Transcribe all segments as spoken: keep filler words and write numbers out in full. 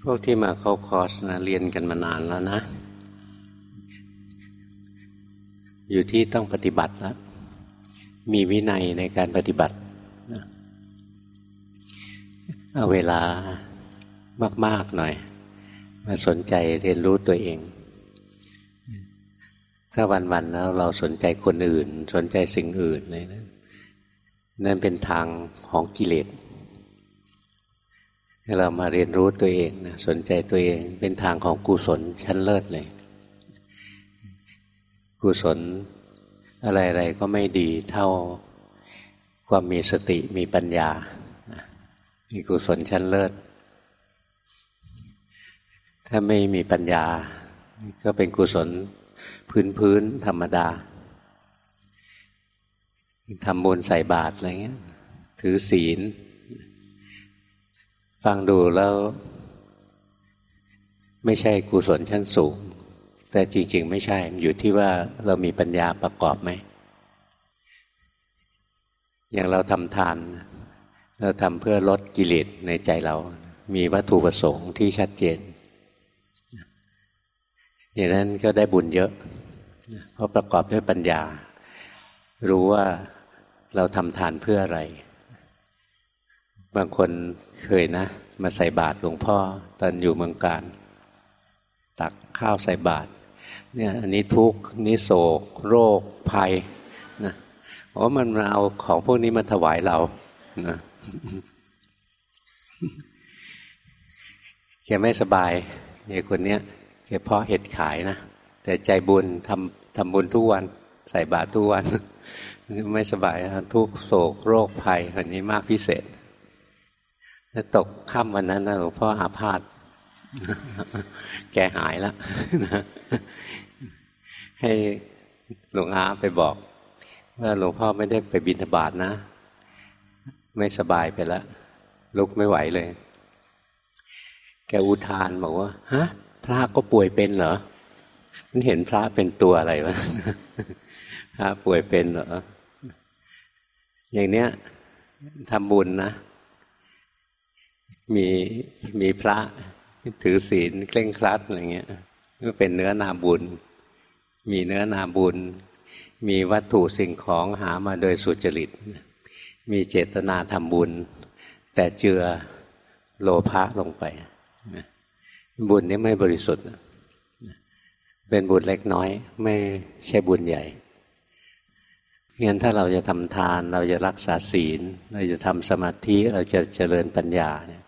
พวกที่มาเข้าคอร์สนะเรียนกันมานานแล้วนะอยู่ที่ต้องปฏิบัติแล้วมีวินัยในการปฏิบัติเอาเวลามากๆหน่อยมาสนใจเรียนรู้ตัวเองถ้าวันๆแล้วเราสนใจคนอื่นสนใจสิ่งอื่นเลยนะนั่นเป็นทางของกิเลสให้เรามาเรียนรู้ตัวเองนะสนใจตัวเองเป็นทางของกุศลชั้นเลิศเลยกุศลอะไรๆก็ไม่ดีเท่าความมีสติมีปัญญามีกุศลชั้นเลิศถ้าไม่มีปัญญาก็เป็นกุศลพื้นๆธรรมดาทำบุญใส่บาตรอะไรเงี้ยถือศีลฟังดูแล้วไม่ใช่กุศลชั้นสูงแต่จริงๆไม่ใช่อยู่ที่ว่าเรามีปัญญาประกอบไหมอย่างเราทำทานเราทำเพื่อลดกิเลสในใจเรามีวัตถุประสงค์ที่ชัดเจนอย่างนั้นก็ได้บุญเยอะเพราะประกอบด้วยปัญญารู้ว่าเราทำทานเพื่ออะไรบางคนเคยนะมาใส่บาตรหลวงพ่อตอนอยู่เมืองการตักข้าวใส่บาตรเนี่ยอันนี้ทุกข์นี่โศกโรคภัยนะเพราะมันมาเอาของพวกนี้มาถวายเรานะแกไม่สบายไอ้คนเนี้ยแกเพาะเห็ดขายนะแต่ใจบุญทำทำบุญทุกวันใส่บาตรทุกวันไม่สบายทุกโศกโรคภัยอันนี้มากพิเศษแล้วตกค่ำวันนั้นนะหลวงพ่ออาพาธแกหายแล้วให้หลวงอาไปบอกว่าหลวงพ่อไม่ได้ไปบิณฑบาตนะไม่สบายไปแล้วลุกไม่ไหวเลยแกอุทานบอกว่าฮะพระก็ป่วยเป็นเหรอมันเห็นพระเป็นตัวอะไรวะพระป่วยเป็นเหรออย่างเนี้ยทำบุญนะมีมีพระถือศีลเคร่งครัดอะไรเงี้ยก็เป็นเนื้อนาบุญมีเนื้อนาบุญมีวัตถุสิ่งของหามาโดยสุจริตมีเจตนาทำบุญแต่เจือโลภะลงไปบุญนี้ไม่บริสุทธิ์เป็นบุญเล็กน้อยไม่ใช่บุญใหญ่งั้นถ้าเราจะทำทานเราจะรักษาศีลเราจะทำสมาธิเราจะเจริญปัญญาเนี่ย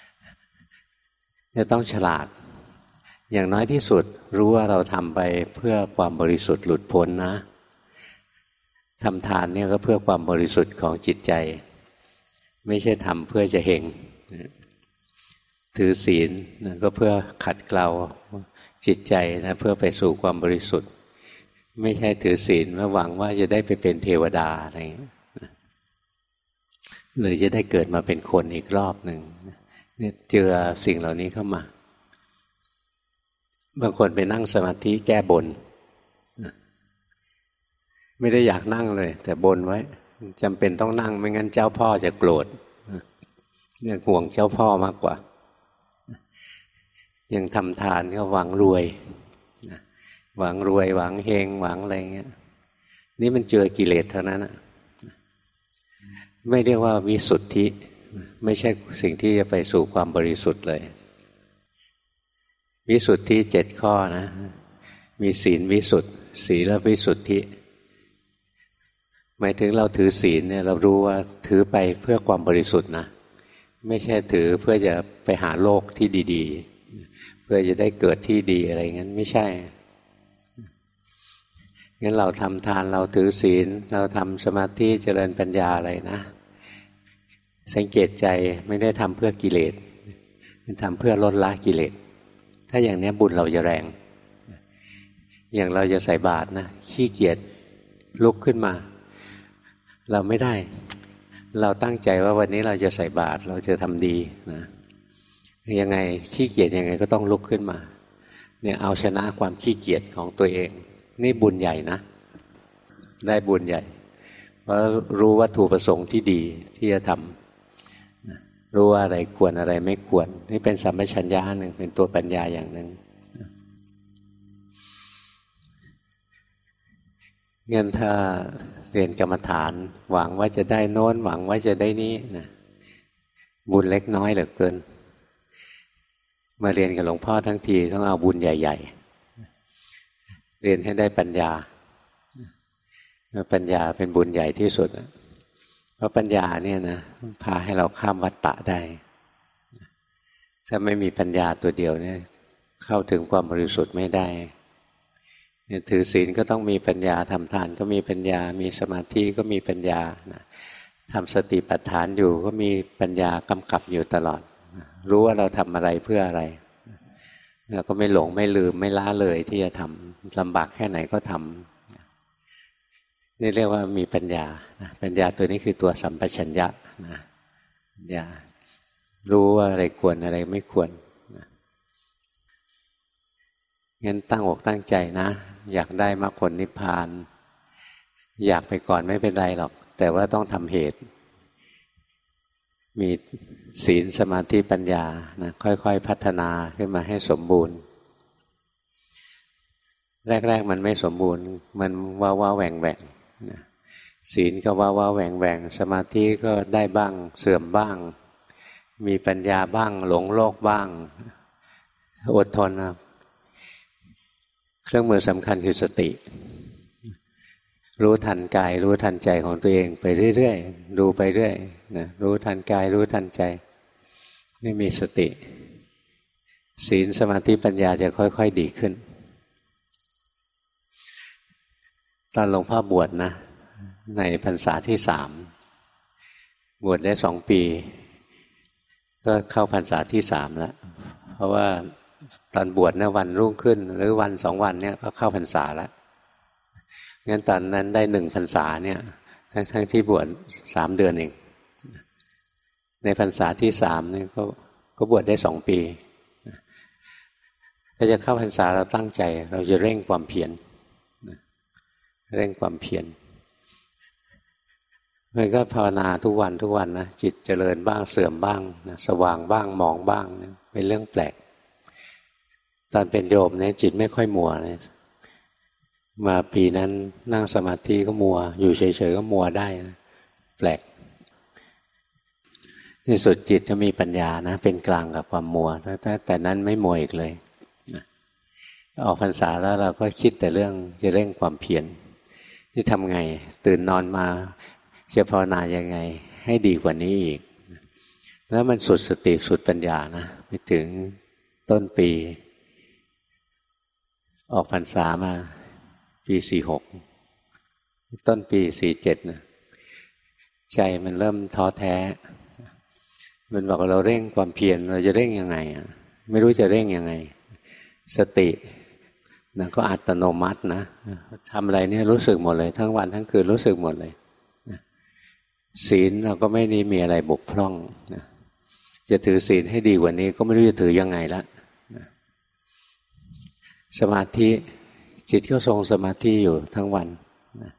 จะต้องฉลาดอย่างน้อยที่สุดรู้ว่าเราทำไปเพื่อความบริสุทธิ์หลุดพ้นนะทำทานเนี่ยก็เพื่อความบริสุทธิ์ของจิตใจไม่ใช่ทำเพื่อจะเฮงถือศีลก็เพื่อขัดเกลาจิตใจนะเพื่อไปสู่ความบริสุทธิ์ไม่ใช่ถือศีลแล้วหวังว่าจะได้ไปเป็นเทวดาอะไรอย่างนี้หรือจะได้เกิดมาเป็นคนอีกรอบหนึ่งเนี่ยเจอสิ่งเหล่านี้เข้ามาบางคนไปนั่งสมาธิแก้บนไม่ได้อยากนั่งเลยแต่บนไว้จำเป็นต้องนั่งไม่งั้นเจ้าพ่อจะโกรธเนี่ยห่วงเจ้าพ่อมากกว่ายังทำทานก็หวังรวยหวังรวยหวังเฮงหวังอะไรเงี้ยนี่มันเจอกิเลสเท่านั้นนะไม่เรียกว่าวิสุทธิไม่ใช่สิ่งที่จะไปสู่ความบริสุทธิ์เลยวิสุทธิเจ็ดข้อนะมีศีลวิสุทธิศีลวิสุทธิหมายถึงเราถือศีลเนี่ยเรารู้ว่าถือไปเพื่อความบริสุทธิ์นะไม่ใช่ถือเพื่อจะไปหาโลกที่ดีๆเพื่อจะได้เกิดที่ดีอะไรงั้นไม่ใช่งั้นเราทำทานเราถือศีลเราทำสมาธิเจริญปัญญาอะไรนะสังเกตใจไม่ได้ทำเพื่อกิเลสทำเพื่อลดละกิเลสถ้าอย่างนี้บุญเราจะแรงอย่างเราจะใส่บาตรนะขี้เกียจลุกขึ้นมาเราไม่ได้เราตั้งใจว่าวันนี้เราจะใส่บาตรเราจะทำดีนะยังไงขี้เกียจยังไงก็ต้องลุกขึ้นมาเนี่ยเอาชนะความขี้เกียจของตัวเองนี่บุญใหญ่นะได้บุญใหญ่เพราะรู้วัตถุประสงค์ที่ดีที่จะทำรู้ว่าอะไรควรอะไรไม่ควรนี่เป็นสัมปชัญญะหนึ่งเป็นตัวปัญญาอย่างหนึ่งงั้นถ้าเรียนกรรมฐานหวังว่าจะได้โน้นหวังว่าจะได้นี้นะบุญเล็กน้อยเหลือเกินมาเรียนกับหลวงพ่อทั้งทีต้องเอาบุญใหญ่ๆเรียนให้ได้ปัญญาปัญญาเป็นบุญใหญ่ที่สุดเพราะปัญญาเนี่ยนะพาให้เราข้ามวัฏฏะได้ถ้าไม่มีปัญญาตัวเดียวเนี่ยเข้าถึงความบริสุทธิ์ไม่ได้ถือศีลก็ต้องมีปัญญาทำทานก็มีปัญญามีสมาธิก็มีปัญญาทำสติปัฏฐานอยู่ก็มีปัญญากำกับอยู่ตลอดรู้ว่าเราทำอะไรเพื่ออะไรแล้วก็ไม่หลงไม่ลืมไม่ล้าเลยที่จะทำลำบากแค่ไหนก็ทำนี่เรียกว่ามีปัญญาปัญญาตัวนี้คือตัวสัมปชัญญะนะปัญญารู้ว่าอะไรควรอะไรไม่ควรงั้นตั้งอกตั้งใจนะอยากได้มรรคผลนิพพานอยากไปก่อนไม่เป็นไรหรอกแต่ว่าต้องทำเหตุมีศีลสมาธิปัญญานะค่อยๆพัฒนาขึ้นมาให้สมบูรณ์แรกๆมันไม่สมบูรณ์มันว้าว้าแหว่งแหว่งนะศีลก็ว้าว้าแหว่งแหว่งสมาธิก็ได้บ้างเสื่อมบ้างมีปัญญาบ้างหลงโลกบ้างอดทนนะเครื่องมือสำคัญคือสติรู้ทันกายรู้ทันใจของตัวเองไปเรื่อยๆดูไปเรื่อยนะรู้ทันกายรู้ทันใจนี่มีสติศีลสมาธิปัญญาจะค่อยๆดีขึ้นตอนหลวงพ่อบวชนะในพรรษาที่สามบวชได้สองปีก็เข้าพรรษาที่สามแล้วเพราะว่าตอนบวชเนี่ยวันรุ่งขึ้นหรือวันสองวันเนี่ยก็เข้าพรรษาแล้วงั้นตอนนั้นได้หนึ่งพรรษาเนี่ยทั้งทั้งที่บวชสามเดือนเองในพรรษาที่สามเนี่ยก็ก็บวชได้สองปีถ้าจะเข้าพรรษาเราตั้งใจเราจะเร่งความเพียรเร่งความเพียรมันก็ภาวนาทุกวันทุกวันนะจิตเจริญบ้างเสื่อมบ้างนะสว่างบ้างมองบ้างเนี่ยเป็นเรื่องแปลกตอนเป็นโยมเนี่ยจิตไม่ค่อยมัวเลยมาปีนั้นนั่งสมาธิก็มัวอยู่เฉยๆก็มัวได้นะแปลกที่สุดจิตจะมีปัญญานะเป็นกลางกับความมัวแต่แต่นั้นไม่มัวอีกเลยนะออกพรรษาแล้วเราก็คิดแต่เรื่องจะเร่งความเพียรที่ทำไงตื่นนอนมาจะภาวนายังไงให้ดีกว่านี้อีกแล้วมันสุดสติสุดปัญญานะไปถึงต้นปีออกพรรษามาปีสี่หกต้นปีสี่เจ็ดนะใจมันเริ่มท้อแท้มันบอกว่าเราเร่งความเพียรเราจะเร่งยังไงอ่ะไม่รู้จะเร่งยังไงสตินะก็อัตโนมัตินะทำอะไรเนี่ยรู้สึกหมดเลยทั้งวันทั้งคืนรู้สึกหมดเลยศีลเราก็ไม่ได้มีอะไรบกพร่องนะจะถือศีลให้ดีกว่านี้ก็ไม่รู้จะถือยังไงละนะสมาธิจิตก็ทรงสมาธิอยู่ทั้งวันนะ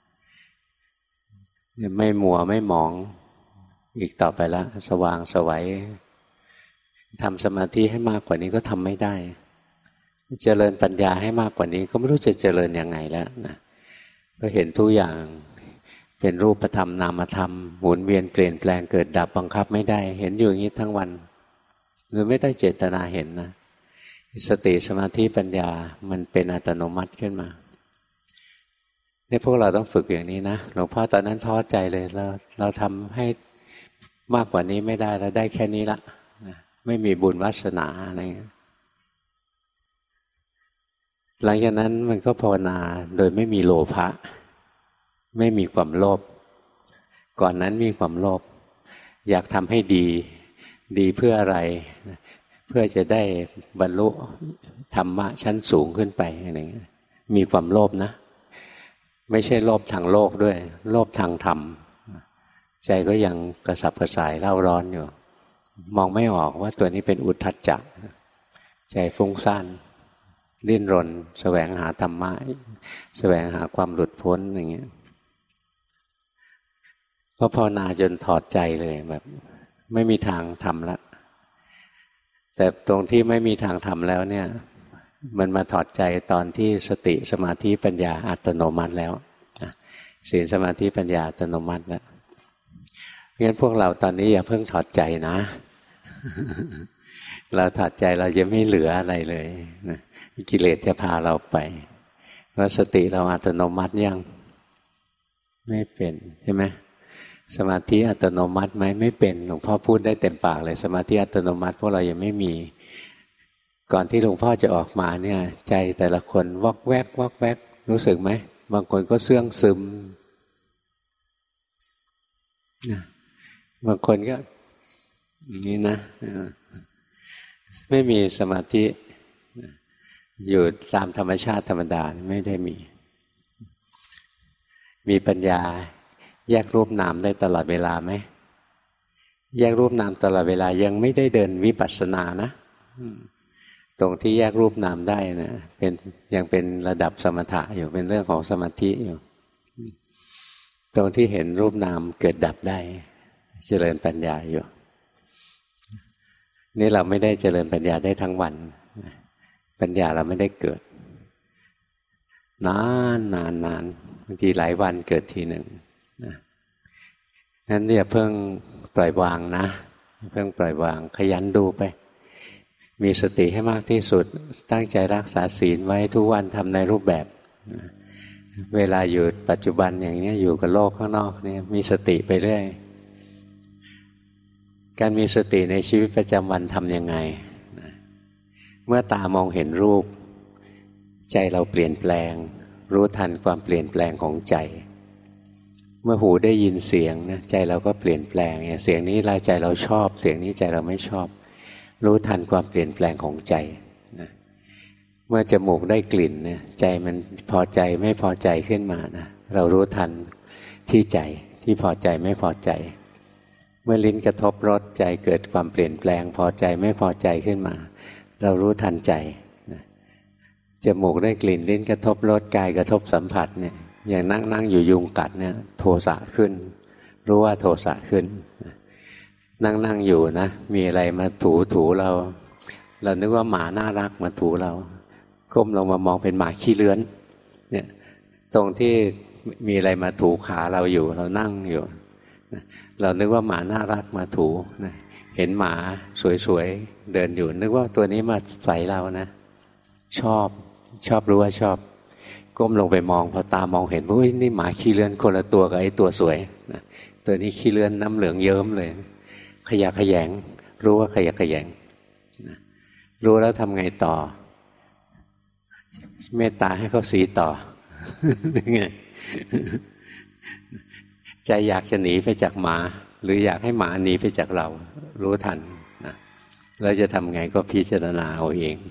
ไม่มัวไม่หมองอีกต่อไปละสว่างไสวทำสมาธิให้มากกว่านี้ก็ทำไม่ได้เจริญปัญญาให้มากกว่านี้ก็ไม่รู้จะเจริญยังไงแล้วนะก็เห็นทุกอย่างเป็นรูปธรรมนามธรรมหมุนเวียนเปลี่ยนแปลงเกิดดับบังคับไม่ได้เห็นอยู่อย่างนี้ทั้งวันหรือไม่ได้เจตนาเห็นนะสติสมาธิปัญญามันเป็นอัตโนมัติขึ้นมานี่พวกเราต้องฝึกอย่างนี้นะหลวงพ่อตอนนั้นท้อใจเลยเราเราทำให้มากกว่านี้ไม่ได้แล้วได้แค่นี้ละไม่มีบุญวาสนาอะไรเงี้ยหลังจากนั้นมันก็ภาวนาโดยไม่มีโลภะไม่มีความโลภก่อนนั้นมีความโลภอยากทำให้ดีดีเพื่ออะไรเพื่อจะได้บรรลุธรรมะชั้นสูงขึ้นไปอะไรเงี้ยมีความโลภนะไม่ใช่โลภทางโลกด้วยโลภทางธรรมใจก็ยังกระสับกระส่ายเล่าร้อนอยู่มองไม่ออกว่าตัวนี้เป็นอุทธัจจะใจฟุ้งซ่านดิ้นรนแสวงหาธรรมะแสวงหาความหลุดพ้นอย่างเงี้ยก็ภาวนาจนถอดใจเลยแบบไม่มีทางทำละแต่ตรงที่ไม่มีทางทำแล้วเนี่ยมันมาถอดใจตอนที่สติสมาธิปัญญาอัตโนมัติแล้วศีลสมาธิปัญญาอัตโนมัติแล้วงั้นพวกเราตอนนี้อย่าเพิ่งถอดใจนะเราถอดใจเราจะไม่เหลืออะไรเลยนะกิเลสจะพาเราไปเพราะสติเราอัตโนมัติยังไม่เป็นใช่ไหมสมาธิอัตโนมัติไหมไม่เป็นหลวงพ่อพูดได้เต็มปากเลยสมาธิอัตโนมัติพวกเรายังไม่มีก่อนที่หลวงพ่อจะออกมาเนี่ยใจแต่ละคนวอกแวกวอกแวกรู้สึกไหมบางคนก็เสื่องซึมบางคนก็อย่างนี้นะไม่มีสมาธิอยู่ตามธรรมชาติธรรมดาไม่ได้มีมีปัญญาแยกรูปนามได้ตลอดเวลาไหมแยกรูปนามตลอดเวลายังไม่ได้เดินวิปัสสนานะตรงที่แยกรูปนามได้นะเป็นยังเป็นระดับสมถะอยู่เป็นเรื่องของสมาธิอยู่ตรงที่เห็นรูปนามเกิดดับได้เจริญปัญญาอยู่นี่เราไม่ได้เจริญปัญญาได้ทั้งวันปัญญาเราไม่ได้เกิดนานนานนานบางทีหลายวันเกิดทีหนึ่งนะงั้นอย่าเพิ่งปล่อยวางนะเพิ่งปล่อยวางขยันดูไปมีสติให้มากที่สุดตั้งใจรักษาศีลไว้ทุกวันทำในรูปแบบนะเวลาอยู่ปัจจุบันอย่างนี้อยู่กับโลกข้างนอกเนี่ยมีสติไปเรื่อยการมีสติในชีวิตประจำวันทำยังไงนะเมื่อตามองเห็นรูปใจเราเปลี่ยนแปลงรู้ทันความเปลี่ยนแปลงของใจเมื่อหูได้ยินเสียงนะใจเราก็เปลี่ยนแปลงเสียงนี้เราใจเราชอบเสียงนี้ใจเราไม่ชอบรู้ทันความเปลี่ยนแปลงของใจนะเมื่อจมูกได้กลิ่นเนี่ยใจมันพอใจไม่พอใจขึ้นมานะเรารู้ทันที่ใจที่พอใจไม่พอใจเมื่อลิ้นกระทบรสใจเกิดความเปลี่ยนแปลงพอใจไม่พอใจขึ้นมาเรารู้ทันใจนะจมูกได้กลิ่นลิ้นกระทบรสกายกระทบสัมผัสเนี่ยอย่างนั่งนั่งอยู่ยุงกัดเนี่ยโทสะขึ้นรู้ว่าโทสะขึ้นนั่งนั่งอยู่นะมีอะไรมาถูถูเราเรานึกว่าหมาน่ารักมาถูเราก้มลงมามองเป็นหมาขี้เลื้อนเนี่ยตรงที่มีอะไรมาถูขาเราอยู่เรานั่งอยู่เรานึกว่าหมาน่ารักมาถูนะเห็นหมาสวยๆเดินอยู่นึกว่าตัวนี้มาใส่เรานะชอบชอบรู้ว่าชอบก้มลงไปมองพอตามองเห็นว่านี่หมาขี้เลื้อนคนละตัวกับไอ้ตัวสวยนะตัวนี้ขี้เลื้อนน้ำเหลืองเยิ้มเลยขยะแขยงรู้ว่าขยะแขยงนะรู้แล้วทำไงต่อเมตตาให้เขาสีต่อ ไง ใจอยากจะหนีไปจากหมาหรืออยากให้หมาหนีไปจากเรารู้ทันนะเราจะทำไงก็พิจารณาเอาเอง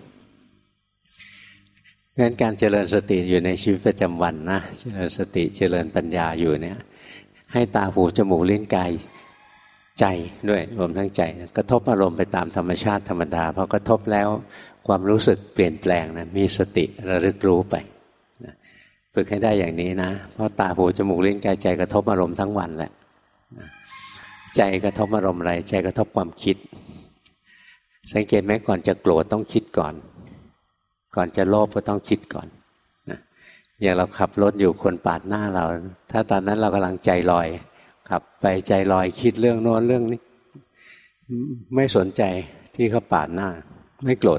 งั้นการเจริญสติอยู่ในชีวิตประจำวันนะเจริญสติเจริญปัญญาอยู่เนี่ยให้ตาหูจมูกลิ้นกายใจด้วยรวมทั้งใจกระทบอารมณ์ไปตามธรรมชาติธรรมดาพอกระทบแล้วความรู้สึกเปลี่ยนแปลงนะมีสติระลึกรู้ไปนะฝึกให้ได้อย่างนี้นะเพราะตาหูจมูกลิ้นกายใจกระทบอารมณ์ทั้งวันแหละนะใจกระทบอารมณ์อะไรใจกระทบความคิดสังเกตไหมก่อนจะโกรธต้องคิดก่อนก่อนจะโลภก็ต้องคิดก่อนนะอย่างเราขับรถอยู่คนปาดหน้าเราถ้าตอนนั้นเรากำลังใจลอยขับไปใจลอยคิดเรื่องโน้นเรื่องนี้ไม่สนใจที่เขาปาดหน้าไม่โกรธ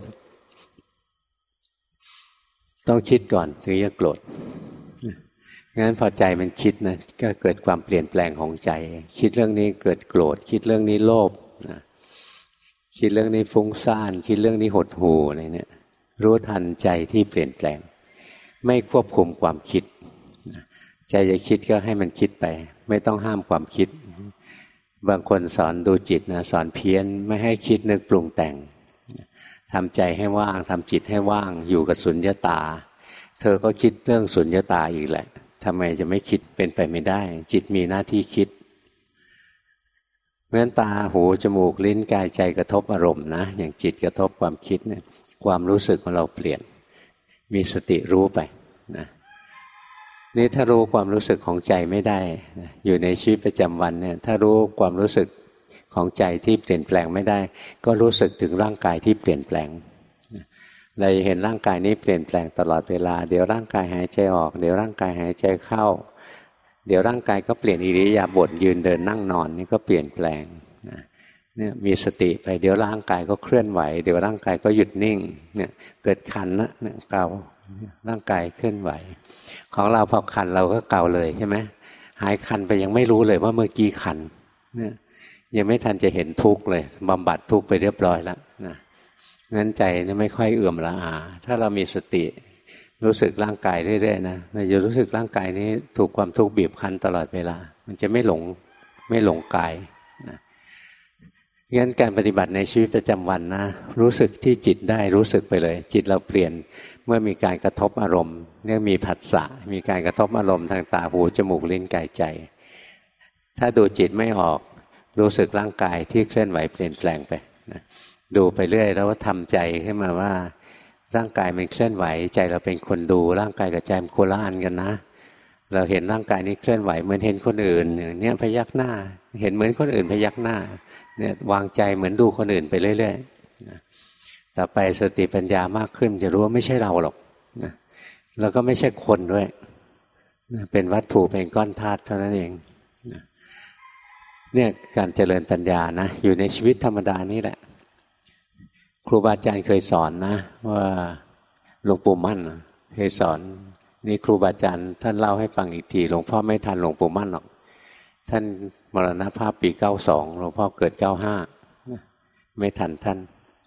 ต้องคิดก่อนถึงจะโกรธงั้นพอใจมันคิดนะก็เกิดความเปลี่ยนแปลงของใจคิดเรื่องนี้เกิดโกรธคิดเรื่องนี้โลภนะคิดเรื่องนี้ฟุ้งซ่านคิดเรื่องนี้หดหู่อะไรเนี่ยรู้ทันใจที่เปลี่ยนแปลงไม่ควบคุมความคิดใจจะคิดก็ให้มันคิดไปไม่ต้องห้ามความคิดบางคนสอนดูจิตนะสอนเพี้ยนไม่ให้คิดนึกปรุงแต่งทำใจให้ว่างทำจิตให้ว่างอยู่กับสุญญตาเธอก็คิดเรื่องสุญญตาอีกแหละทำไมจะไม่คิดเป็นไปไม่ได้จิตมีหน้าที่คิดเพราะฉะนั้นตาหูจมูกลิ้นกายใจกระทบอารมณ์นะอย่างจิตกระทบความคิดเนี่ยความรู้สึกของเราเปลี่ยนมีสติรู้ไปนะนี่ถ้ารู้ความรู้สึกของใจไม่ได้นะอยู่ในชีวิตประจำวันเนี่ยถ้ารู้ความรู้สึกของใจที่เปลี่ยนแปลงไม่ได้ก็รู้สึกถึงร่างกายที่เปลี่ยนแปลงเราเห็นร่างกายนี้เปลี่ยนแปลงตลอดเวลาเดี๋ยวร่างกายหายใจออกเดี๋ยวร่างกายหายใจเข้าเดี๋ยวร่างกายก็เปลี่ยนอิริยาบถยืนเดินนั่งนอนนี่ก็เปลี่ยนแปลงนะเนี่ยมีสติไปเดี๋ยวร่างกายก็เคลื่อนไหวเดี๋ยวร่างกายก็หยุดนิ่งเนี่ยเกิดคันนะเนี่ยเการ่างกายเคลื่อนไหวของเราพอคันเราก็เกาเลยใช่ไหมหายคันไปยังไม่รู้เลยว่าเมื่อกี้คันเนี่ยยังไม่ทันจะเห็นทุกข์เลยบำบัดทุกข์ไปเรียบร้อยแล้วนะงั้นใจนี่ไม่ค่อยเอื่อมละอาถ้าเรามีสติรู้สึกร่างกายเรื่อยๆนะเราจะรู้สึกร่างกายนี้ถูกความทุกข์บีบคั้นตลอดเวลามันจะไม่หลงไม่หลงกายนะงั้นการปฏิบัติในชีวิตประจำวันนะรู้สึกที่จิตได้รู้สึกไปเลยจิตเราเปลี่ยนเมื่อมีการกระทบอารมณ์เนื่องมีผัสสะมีการกระทบอารมณ์ทางตาหูจมูกลิ้นกายใจถ้าดูจิตไม่ออกรู้สึกร่างกายที่เคลื่อนไหวเปลี่ยนแปลงไปนะดูไปเรื่อยแล้วทำใจขึ้นมาว่าร่างกายมันเคลื่อนไหวใจเราเป็นคนดูร่างกายกับใจมันโคละอันกันนะเราเห็นร่างกายนี้เคลื่อนไหวเหมือนเห็นคนอื่นเนี่ยพยักหน้าเห็นเหมือนคนอื่นพยักหน้าเนี่ยวางใจเหมือนดูคนอื่นไปเรื่อยๆนะต่อไปสติปัญญามากขึ้นจะรู้ว่าไม่ใช่เราหรอกนะแล้วก็ไม่ใช่คนด้วยนะเป็นวัตถุเป็นก้อนธาตุเท่านั้นเองนะเนี่ยการเจริญปัญญานะอยู่ในชีวิตธรรมดานี่แหละครูบาอาจารย์เคยสอนนะว่าหลวงปู่มั่นเคยสอนนี่ครูบาอาจารย์ท่านเล่าให้ฟังอีกทีหลวงพ่อไม่ทันหลวงปู่มั่นหรอกท่านมรณภาพปีเก้าสองหลวงพ่อเกิดเก้าห้าไม่ทันท่าน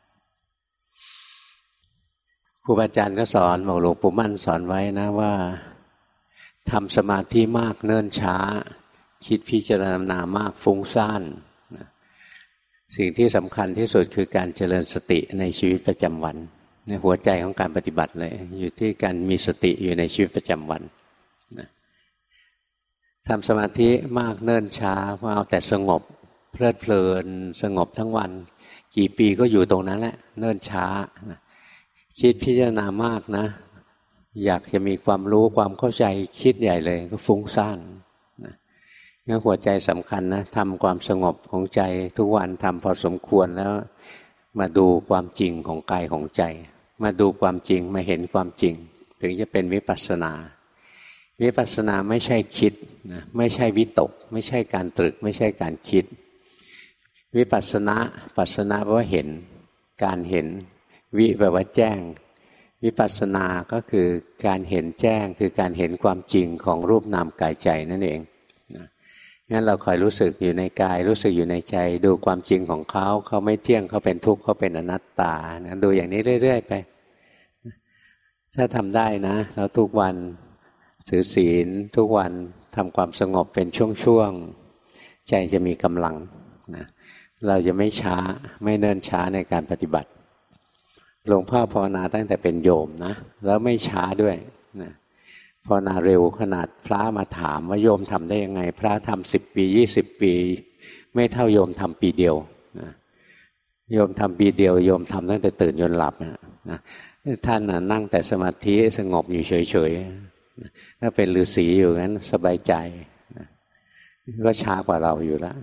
ครูบาอาจารย์ก็สอนบอกหลวงปู่มั่นสอนไว้นะว่าทำสมาธิมากเนิ่นช้าคิดพิจารณามากฟุ้งซ่านสิ่งที่สำคัญที่สุดคือการเจริญสติในชีวิตประจำวันในหัวใจของการปฏิบัติเลยอยู่ที่การมีสติอยู่ในชีวิตประจำวันนะทำสมาธิมากเนิ่นช้าเพราะเอาแต่สงบเพลิดเพลินสงบทั้งวันกี่ปีก็อยู่ตรงนั้นแหละเนิ่นช้านะคิดพิจารณามากนะอยากจะมีความรู้ความเข้าใจคิดใหญ่เลยก็ฟุ้งซ่านงั้นหัวใจสำคัญนะทำความสงบของใจทุกวันทำพอสมควรแล้วมาดูความจริงของกายของใจมาดูความจริงมาเห็นความจริงถึงจะเป็นวิปัสสนาวิปัสสนาไม่ใช่คิดนะไม่ใช่วิตกไม่ใช่การตรึกไม่ใช่การคิดวิปัสสนาปัสสนาแปลว่าเห็นการเห็นวิแปลว่าแจ้งวิปัสสนาก็คือการเห็นแจ้งคือการเห็นความจริงของรูปนามกายใจนั่นเองงั้นเราคอยรู้สึกอยู่ในกายรู้สึกอยู่ในใจดูความจริงของเขาเขาไม่เที่ยงเขาเป็นทุกข์เขาเป็นอนัตตานะดูอย่างนี้เรื่อยๆไปถ้าทำได้นะแล้วทุกวันถือศีลทุกวันทำความสงบเป็นช่วงๆใจจะมีกำลังนะเราจะไม่ช้าไม่เนิ่นช้าในการปฏิบัติหลวงพ่อภาวนาตั้งแต่เป็นโยมนะแล้วไม่ช้าด้วยนะภาวนาเร็วขนาดพระมาถามว่าโยมทำได้ยังไงพระทำสิบปียี่สิบปีไม่เท่าโยมทำปีเดียวนะโยมทำปีเดียวโยมทำตั้งแต่ตื่นจนหลับนะนะท่านนะนั่งแต่สมาธิสงบอยู่เฉยๆนะถ้าเป็นฤาษีอยู่งั้นสบายใจนะก็ช้ากว่าเราอยู่แล้ว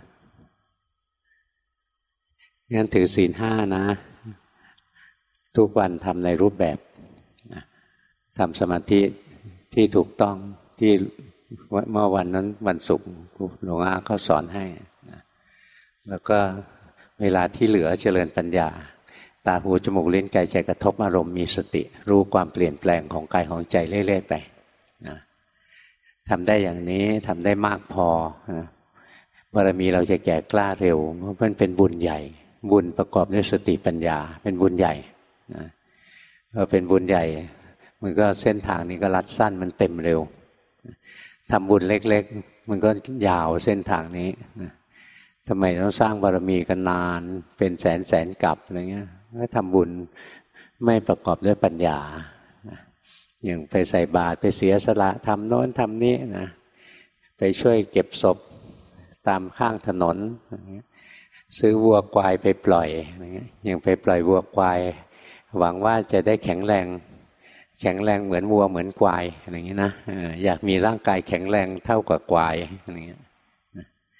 งั้นถือศีลห้านะทุกวันทำในรูปแบบนะทำสมาธิที่ถูกต้องที่เมื่อวันนั้นวันศุกร์หลวงอาเขาสอนให้นะแล้วก็เวลาที่เหลือเจริญปัญญาตาหูจมูกลิ้นกายใจกระทบอารมณ์มีสติรู้ความเปลี่ยนแปลงของกายของใจเรื่อยๆไปนะทำได้อย่างนี้ทำได้มากพอนะบารมีเราจะแก่กล้าเร็วเพราะมันเป็นบุญใหญ่บุญประกอบด้วยสติปัญญาเป็นบุญใหญ่นะพอเป็นบุญใหญ่มันก็เส้นทางนี้ก็ลัดสั้นมันเต็มเร็วทำบุญเล็กๆมันก็ยาวเส้นทางนี้นะทำไมต้องสร้างบารมีกันนานเป็นแสนแสนกับอะไรเงี้ยถ้าทำบุญไม่ประกอบด้วยปัญญานะอย่างไปใส่บาตรไปเสียสละทำโน้นทำนี้นะไปช่วยเก็บศพตามข้างถนนซื้อวัวควายไปปล่อยอะไรเงี้ยอย่างไปปล่อยวัวควายหวังว่าจะได้แข็งแรงแข็งแรงเหมือนวัวเหมือนควายอะไรอย่างนี้นะอยากมีร่างกายแข็งแรงเท่ากับควายอะไรอย่างนี้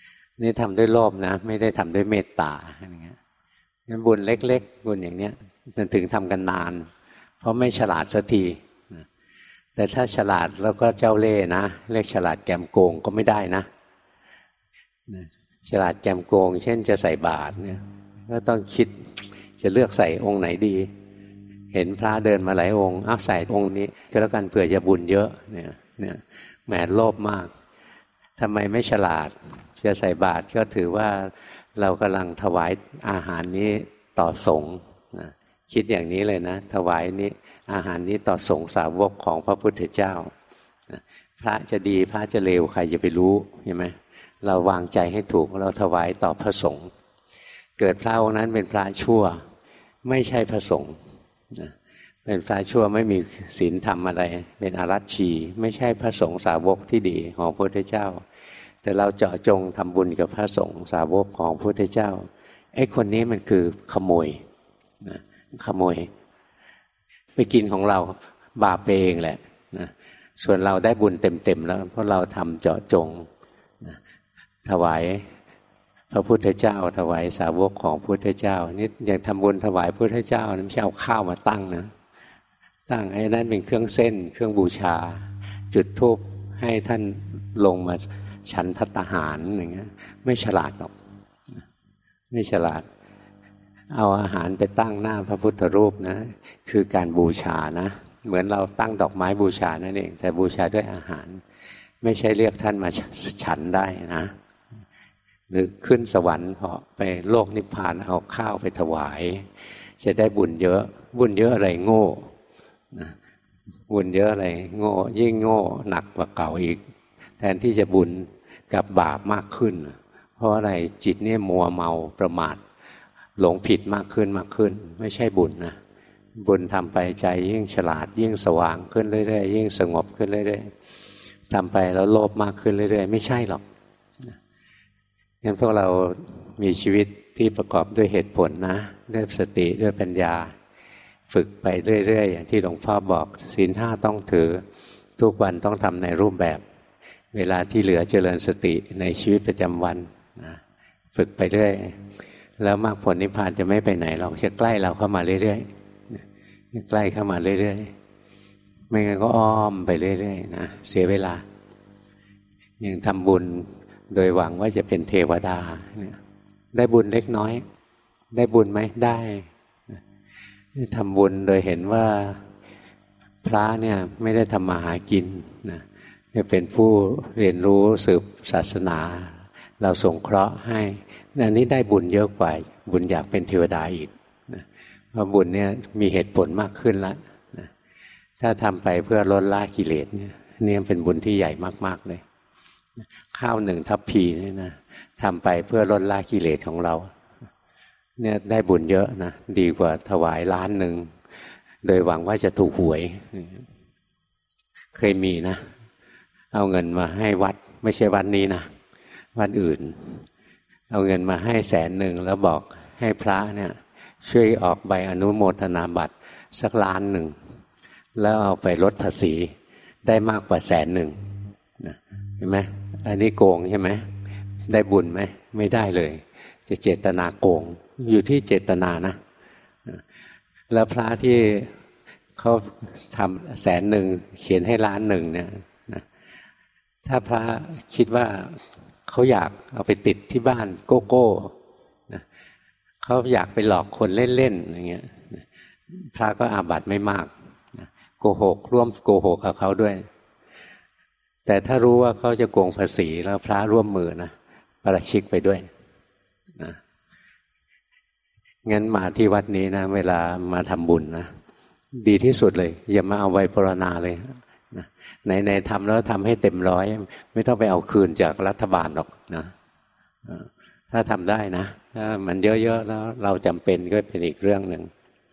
นี่ทำด้วยโลภนะไม่ได้ทำด้วยเมตตาอย่างเงี้ยงั้นบุญเล็กๆบุญอย่างเนี้ยมันถึงทำกันนานเพราะไม่ฉลาดสักทีแต่ถ้าฉลาดแล้วก็เจ้าเล่ห์นะเรียกฉลาดแกมโกงก็ไม่ได้นะฉลาดแกมโกงเช่นจะใส่บาตรเนี่ยก็ต้องคิดจะเลือกใส่องค์ไหนดีเห็นพระเดินมาหลายองค์อ้าวใส่องค์นี้ก็แล้วกันเผื่อจะบุญเยอะเนี่ยเนี่ยแหมโลภมากทำไมไม่ฉลาดจะใส่บาตรก็ถือว่าเรากำลังถวายอาหารนี้ต่อสงฆ์นะคิดอย่างนี้เลยนะถวายนี้อาหารนี้ต่อสงฆ์สาวกของพระพุทธเจ้าพระจะดีพระจะเลวใครจะไปรู้ใช่ไหมเราวางใจให้ถูกเราถวายต่อพระสงฆ์เกิดพระองค์นั้นเป็นพระชั่วไม่ใช่พระสงฆ์เป็นพระชั่วไม่มีศีลธรรมอะไรเป็นอารัชชีไม่ใช่พระสงฆ์สาวกที่ดีของพระพุทธเจ้าแต่เราเจาะจงทำบุญกับพระสงฆ์สาวกของพระพุทธเจ้าไอ้คนนี้มันคือขโมยนะขโมยไปกินของเราบาปเองแหละนะส่วนเราได้บุญเต็มๆแล้วเพราะเราทำเจาะจงนะถวายพระพุทธเจ้าถวายสาวกของพระพุทธเจ้านี่อย่างทำบุญถวายพระพุทธเจ้าไม่ใช่เอาข้าวมาตั้งนะตั้งไอ้นั้นเป็นเครื่องเส้นเครื่องบูชาจุดธูปให้ท่านลงมาฉันภัตตาหารอย่างเงี้ยไม่ฉลาดหรอกไม่ฉลาดเอาอาหารไปตั้งหน้าพระพุทธรูปนะคือการบูชานะเหมือนเราตั้งดอกไม้บูชานั่นเองแต่บูชาด้วยอาหารไม่ใช่เรียกท่านมาฉันได้นะหรือขึ้นสวรรค์เหาะไปโลกนิพพานเอาข้าวไปถวายจะได้บุญเยอะบุญเยอะอะไรโง่นะบุญเยอะอะไรโง่ยิ่งโง่หนักกว่าเก่าอีกแทนที่จะบุญกับบาปมากขึ้นเพราะอะไรจิตเนี่ยมัวเมาประมาทหลงผิดมากขึ้นมากขึ้นไม่ใช่บุญนะบุญทำไปใจยิ่งฉลาดยิ่งสว่างขึ้นเรื่อยๆยิ่งสงบขึ้นเรื่อยๆทำไปแล้วโลภมากขึ้นเรื่อยๆไม่ใช่หรอกงั้นพวกเรามีชีวิตที่ประกอบด้วยเหตุผลนะด้วยสติด้วยปัญญาฝึกไปเรื่อยๆอย่างที่หลวงพ่อบอกศีลห้าต้องถือทุกวันต้องทำในรูปแบบเวลาที่เหลือเจริญสติในชีวิตประจำวันนะฝึกไปเรื่อยแล้วมรรคผลนิพพานจะไม่ไปไหนเราจะใกล้เราเข้ามาเรื่อยๆใกล้เข้ามาเรื่อยๆไม่งั้นก็อ้อมไปเรื่อยๆนะเสียเวลายังทำบุญโดยหวังว่าจะเป็นเทวดาได้บุญเล็กน้อยได้บุญไหมได้ทำบุญโดยเห็นว่าพระเนี่ยไม่ได้ทำมาหากินนะเป็นผู้เรียนรู้สืบศาสนาเราสงเคราะห์ให้อันนี้ได้บุญเยอะกว่าบุญอยากเป็นเทวดาอีกนะเพราะบุญเนี่ยมีเหตุผลมากขึ้นแล้วนะถ้าทำไปเพื่อลดละกิเลสเนี่ยนี่เป็นบุญที่ใหญ่มากๆเลยข้าวหนึ่งทัพพีเนี่ยนะทำไปเพื่อลดละกิเลสของเราเนี่ยได้บุญเยอะนะดีกว่าถวายล้านหนึ่งโดยหวังว่าจะถูกหวยเคยมีนะเอาเงินมาให้วัดไม่ใช่วัดนี้นะวัดอื่นเอาเงินมาให้แสนหนึ่งแล้วบอกให้พระเนี่ยช่วยออกใบอนุโมทนาบัตรสักล้านหนึ่งแล้วเอาไปลดภาษีได้มากกว่าแสนหนึ่งเห็นไหมอันนี้โกงใช่ไหมได้บุญไหมไม่ได้เลยจะเจตนาโกงอยู่ที่เจตนานะแล้วพระที่เขาทำแสนหนึ่งเขียนให้ล้านหนึ่งเนี่ยถ้าพระคิดว่าเขาอยากเอาไปติดที่บ้านโกโก้เขาอยากไปหลอกคนเล่นๆอย่างเงี้ยพระก็อาบัติไม่มากโกหกร่วมโกหกกับเขาด้วยแต่ถ้ารู้ว่าเขาจะโกงภาษีแล้วพระร่วมมือนะปาราชิกไปด้วยนะงั้นมาที่วัดนี้นะเวลามาทำบุญนะดีที่สุดเลยอย่ามาเอาไว้ปรนนาเลยนะไหนๆทำแล้วทำให้เต็มร้อยไม่ต้องไปเอาคืนจากรัฐบาลหรอกนะถ้าทำได้นะถ้ามันเยอะๆแล้วเราจำเป็นก็เป็นอีกเรื่องหนึ่ง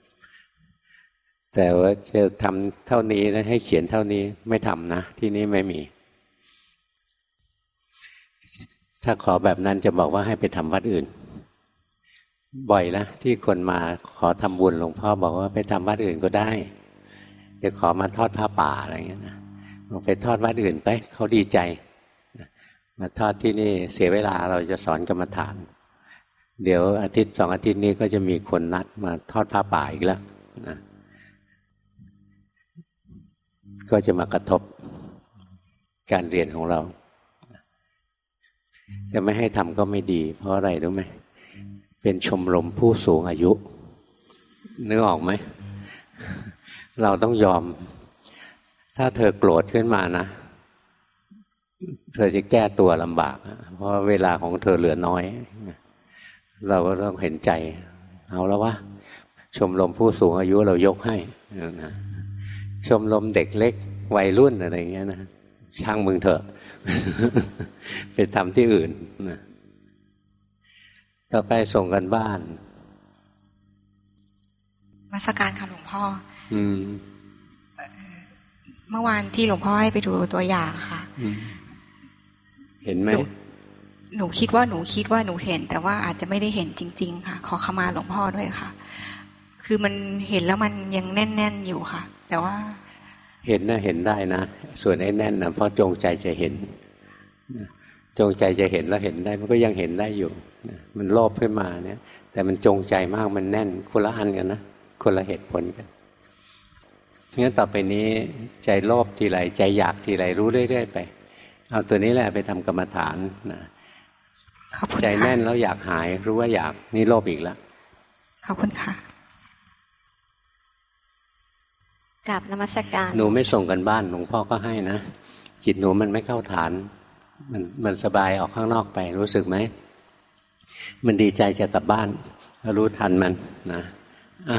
แต่ว่าจะทำเท่านี้นะให้เขียนเท่านี้ไม่ทำนะที่นี้ไม่มีถ้าขอแบบนั้นจะบอกว่าให้ไปทำวัดอื่นบ่อยนะที่คนมาขอทำบุญหลวงพ่อบอกว่าไปทำวัดอื่นก็ได้จะขอมาทอดผ้าป่าอะไรอย่างเงี้ยนะไปทอดวัดอื่นไปเขาดีใจมาทอดที่นี่เสียเวลาเราจะสอนกรรมฐานเดี๋ยวอาทิตย์สองอาทิตย์นี้ก็จะมีคนนัดมาทอดผ้าป่าอีกแล้วนะก็จะมากระทบการเรียนของเราจะไม่ให้ทำก็ไม่ดีเพราะอะไรรู้ไหมเป็นชมรมผู้สูงอายุนึกออกไหมเราต้องยอมถ้าเธอโกรธขึ้นมานะเธอจะแก้ตัวลำบากเพราะเวลาของเธอเหลือน้อยเราก็ต้องเห็นใจเอาแล้ววะชมรมผู้สูงอายุเรายกให้นะชมรมเด็กเล็กวัยรุ่นอะไรอย่างเงี้ยนะช่างมึงเถอะไปทำที่อื่นนะต่อไปส่งกันบ้านนมัสการค่ะหลวงพ่ออืมเมื่อวานที่หลวงพ่อให้ไปดูตัวอย่างค่ะเห็นไหมหนูคิดว่าหนูคิดว่าหนูเห็นแต่ว่าอาจจะไม่ได้เห็นจริงๆค่ะขอขมาหลวงพ่อด้วยค่ะคือมันเห็นแล้วมันยังแน่นๆอยู่ค่ะแต่ว่าเห็นนะเห็นได้นะส่วนไอ้แน่นนะเพราะจงใจจะเห็นจงใจจะเห็นแล้วเห็นได้มันก็ยังเห็นได้อยู่มันโลภขึ้นมาเนี่ยแต่มันจงใจมากมันแน่นคนละอันกันนะคนละเหตุผลกันงั้นต่อไปนี้ใจโลภทีไรใจอยากทีไรรู้เรื่อยๆไปเอาตัวนี้แหละไปทำกรรมฐานนะใจแน่นแล้วอยากหายรู้ว่าอยากนี่โลภอีกแล้วขอบคุณค่ะกราบนมัสการหนูไม่ส่งกันบ้านหลวงพ่อก็ให้นะจิตหนูมันไม่เข้าฐานมันมันสบายออกข้างนอกไปรู้สึกไหมมันดีใจจะกลับบ้านแล้วรู้ทันมันนะอ่ะ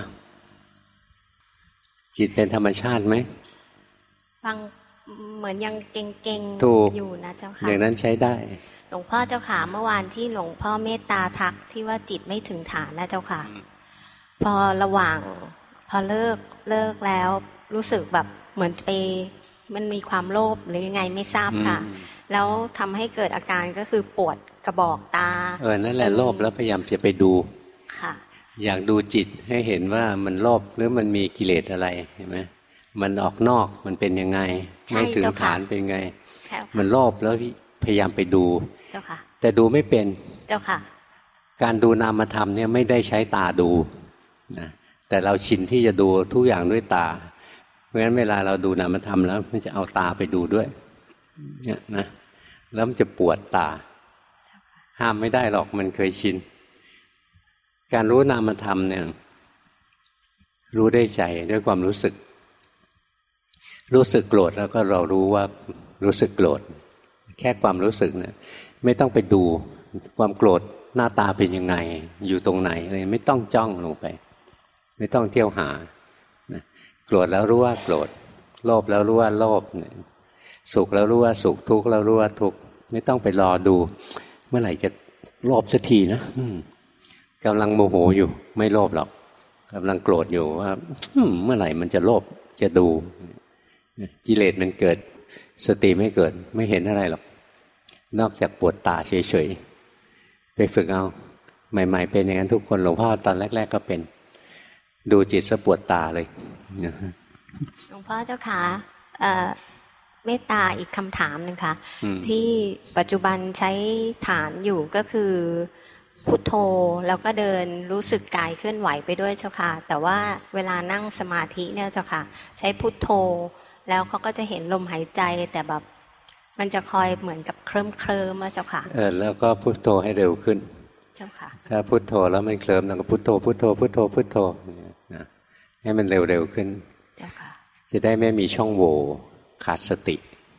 จิตเป็นธรรมชาติไหมฟังเหมือนยังเก่งๆอยู่นะเจ้าค่ะอย่างนั้นใช้ได้หลวงพ่อเจ้าค่ะเมื่อวานที่หลวงพ่อเมตตาทักที่ว่าจิตไม่ถึงฐานนะเจ้าค่ะพอระหว่างพอเลิกเลิกแล้วรู้สึกแบบเหมือนไปมันมีความโลภหรือยังไงไม่ทราบค่ะแล้วทำให้เกิดอาการก็คือปวดกระบอกตาเออนั่นแหละโลภแล้วพยายามจะไปดูค่ะอยากดูจิตให้เห็นว่ามันโลภหรือมันมีกิเลสอะไรเห็นไหมมันออกนอกมันเป็นยังไงไม่ถึงฐานเป็นไงมันโลภแล้วพยายามไปดูเจ้าค่ะแต่ดูไม่เป็นเจ้าค่ะการดูนามธรรมเนี่ยไม่ได้ใช้ตาดูนะแต่เราชินที่จะดูทุกอย่างด้วยตาเพราะฉะนั้นเวลาเราดูนามธรรมแล้วมันจะเอาตาไปดูด้วยเนี่ยนะแล้วมันจะปวดตาห้ามไม่ได้หรอกมันเคยชินการรู้นามธรรมเนี่ยรู้ได้ใจด้วยความรู้สึกรู้สึกโกรธแล้วก็เรารู้ว่ารู้สึกโกรธแค่ความรู้สึกเนี่ยไม่ต้องไปดูความโกรธหน้าตาเป็นยังไงอยู่ตรงไหนอะไรไม่ต้องจ้องลงไปไม่ต้องเที่ยวหาโกรธแล้วรู้ว่าโกรธโลภแล้วรู้ว่าโลภสุขแล้วรู้ว่าสุขทุกข์แล้วรู้ว่าทุกข์ไม่ต้องไปรอดูเมื่อไหร่จะโลภสักทีนะกำลังโมโหอยู่ไม่โลภหรอกกำลังโกรธอยู่ว่าเมื่อไหร่มันจะโลภจะดูกิเลสมันเกิดสติไม่เกิดไม่เห็นอะไรหรอกนอกจากปวดตาเฉยๆไปฝึกเอาใหม่ๆเป็นอย่างนั้นทุกคนหลวงพ่อตอนแรกๆก็เป็นดูจิตซะปวดตาเลยหลวงพ่อเจ้าค่ะเมตตาอีกคำถามหนึ่งค่ะที่ปัจจุบันใช้ฐานอยู่ก็คือพุทโธแล้วก็เดินรู้สึกกายเคลื่อนไหวไปด้วยเจ้าค่ะแต่ว่าเวลานั่งสมาธิเนี่ยเจ้าค่ะใช้พุทโธแล้วเขาก็จะเห็นลมหายใจแต่แบบมันจะคอยเหมือนกับเคลิ้มเคลิ้มเจ้าค่ะเออแล้วก็พุทโธให้เร็วขึ้นเจ้าค่ะถ้าพุทโธแล้วมันเคลิ้มแล้วก็พุทโธพุทโธพุทโธพุทโธนะให้มันเร็วๆขึ้นเจ้าค่ะจะได้ไม่มีช่องโหว่ขาดสติ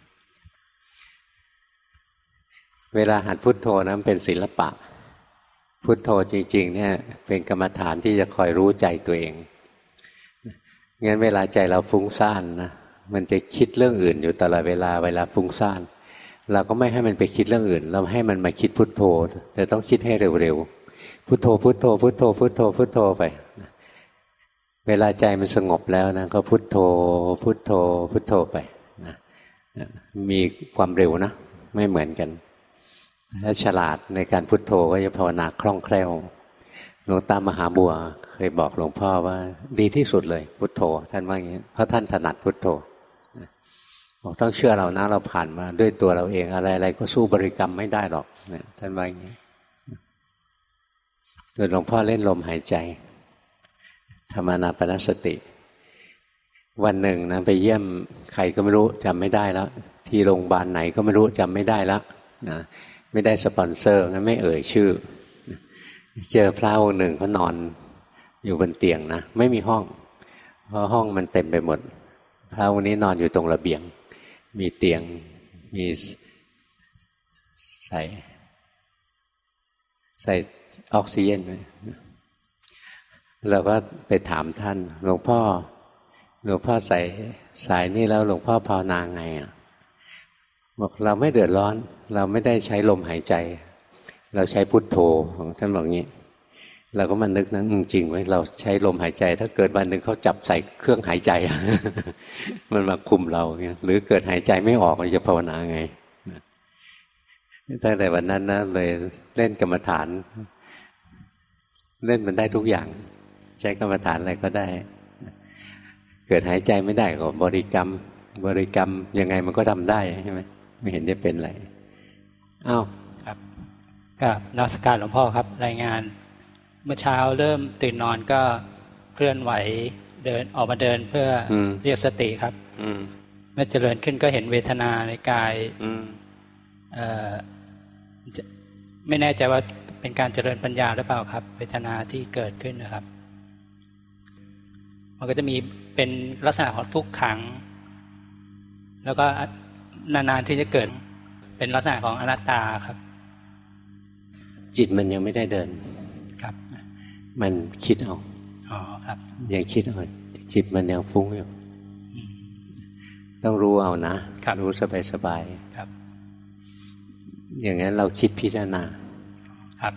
เวลาหัดพุทโธนะเป็นศิลปะพุทโธจริงๆเนี่ยเป็นกรรมฐานที่จะคอยรู้ใจตัวเองงั้นเวลาใจเราฟุ้งซ่านนะมันจะคิดเรื่องอื่นอยู่ตลอดเวลาเวลาฟุ้งซ่านเราก็ไม่ให้มันไปคิดเรื่องอื่นเราให้มันมาคิดพุทโธแต่ต้องคิดให้เร็วๆพุทโธพุทโธพุทโธพุทโธพุทโธไปเวลาใจมันสงบแล้วนะก็พุทโธพุทโธพุทโธไปนะมีความเร็วนะไม่เหมือนกันถ้าฉลาดในการพุทโธก็จะภาวนาคล่องแคล่วหลวงตามหาบัวเคยบอกหลวงพ่อว่าดีที่สุดเลยพุทโธท่านว่าอย่างนี้เพราะท่านถนัดพุทโธบอกต้องเชื่อเรานะเราผ่านมาด้วยตัวเราเองอะไรอะไรก็สู้บริกรรมไม่ได้หรอกเนี่ยท่านว่าอย่างนี้โดยหลวงพ่อเล่นลมหายใจทำอานาปานสติวันหนึ่งนะไปเยี่ยมใครก็ไม่รู้จำไม่ได้แล้วที่โรงพยาบาลไหนก็ไม่รู้จำไม่ได้แล้วนะไม่ได้สปอนเซอร์งั้นไม่เอ่ยชื่อเจอพระองค์หนึ่งเขานอนอยู่บนเตียงนะไม่มีห้องเพราะห้องมันเต็มไปหมดพระองค์นี้นอนอยู่ตรงระเบียงมีเตียงมีใส่ใส่ออกซิเจนไว้เราก็ไปถามท่านหลวงพ่อหลวงพ่อใส่สายนี่แล้วหลวงพ่อภาวนาไงอ่ะบอกเราไม่เดือดร้อนเราไม่ได้ใช้ลมหายใจเราใช้พุทโธของท่านบอกงี้เราก็มานึกนั้นจริงๆไว้เราใช้ลมหายใจถ้าเกิดวันหนึ่งเขาจับใส่เครื่องหายใจ มันมาคุมเราเนี่ยหรือเกิดหายใจไม่ออกเราจะภาวนาไงตั้งแต่วันนั้นนะเลยเล่นกรรมฐานเล่นมันได้ทุกอย่างใช้กรรมฐานอะไรก็ได้เกิดหายใจไม่ได้ก็บริกรรมบริกรรมยังไงมันก็ทำได้ใช่ไหมไม่เห็นจะเป็นไรอ้าวครับกับนมัสการหลวงพ่อครับรายงานเมื่อเช้าเริ่มตื่นนอนก็เคลื่อนไหวเดินออกมาเดินเพื่อเรียกสติครับเมื่อเจริญขึ้นก็เห็นเวทนาในกายไม่แน่ใจว่าเป็นการเจริญปัญญาหรือเปล่าครับเวทนาที่เกิดขึ้นนะครับมันก็จะมีเป็นลักษณะของทุกขังแล้วก็นานๆที่จะเกิดเป็นลักษณะของอนัตตาครับจิตมันยังไม่ได้เดินครับมันคิดเอาอ๋อครับยังคิดเอาจิตมันยังฟุ้งอยู่ต้องรู้เอานะรู้สบายๆครับอย่างนั้นเราคิดพิจารณาครับ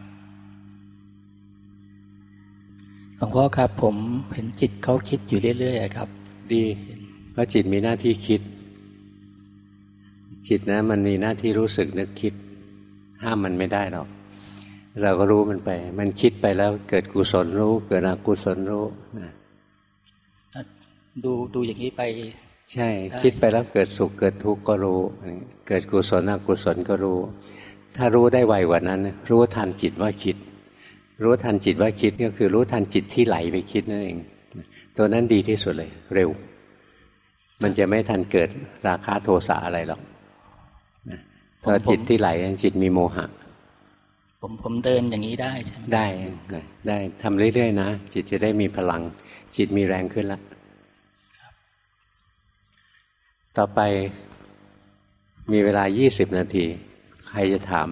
หลวงพ่อครับผมเห็นจิตเขาคิดอยู่เรื่อยๆครับดีเพราะจิตมีหน้าที่คิดจิตนะมันมีหน้าที่รู้สึกนึกคิดห้ามมันไม่ได้หรอกเราก็รู้มันไปมันคิดไปแล้วเกิดกุศลรู้เกิดอกุศลรู้นะดูดูอย่างนี้ไปใช่คิดไปแล้วเกิดสุขเกิดทุกข์ก็รู้เกิดกุศลอกุศลก็รู้ถ้ารู้ได้ไวกว่านั้นรู้ทันจิตว่าคิดรู้ทันจิตว่าคิดก็คือรู้ทันจิตที่ไหลไปคิดนั่นเองตัวนั้นดีที่สุดเลยเร็วมันจะไม่ทันเกิดราคะโทสะอะไรหรอกถ้าจิตที่ไหลจิตมีโมหะผมผมเดินอย่างนี้ได้ใช่ไหมได้ได้ทำเรื่อยๆนะจิตจะได้มีพลังจิตมีแรงขึ้นแล้วต่อไปมีเวลายี่สิบนาทีใครจะถาม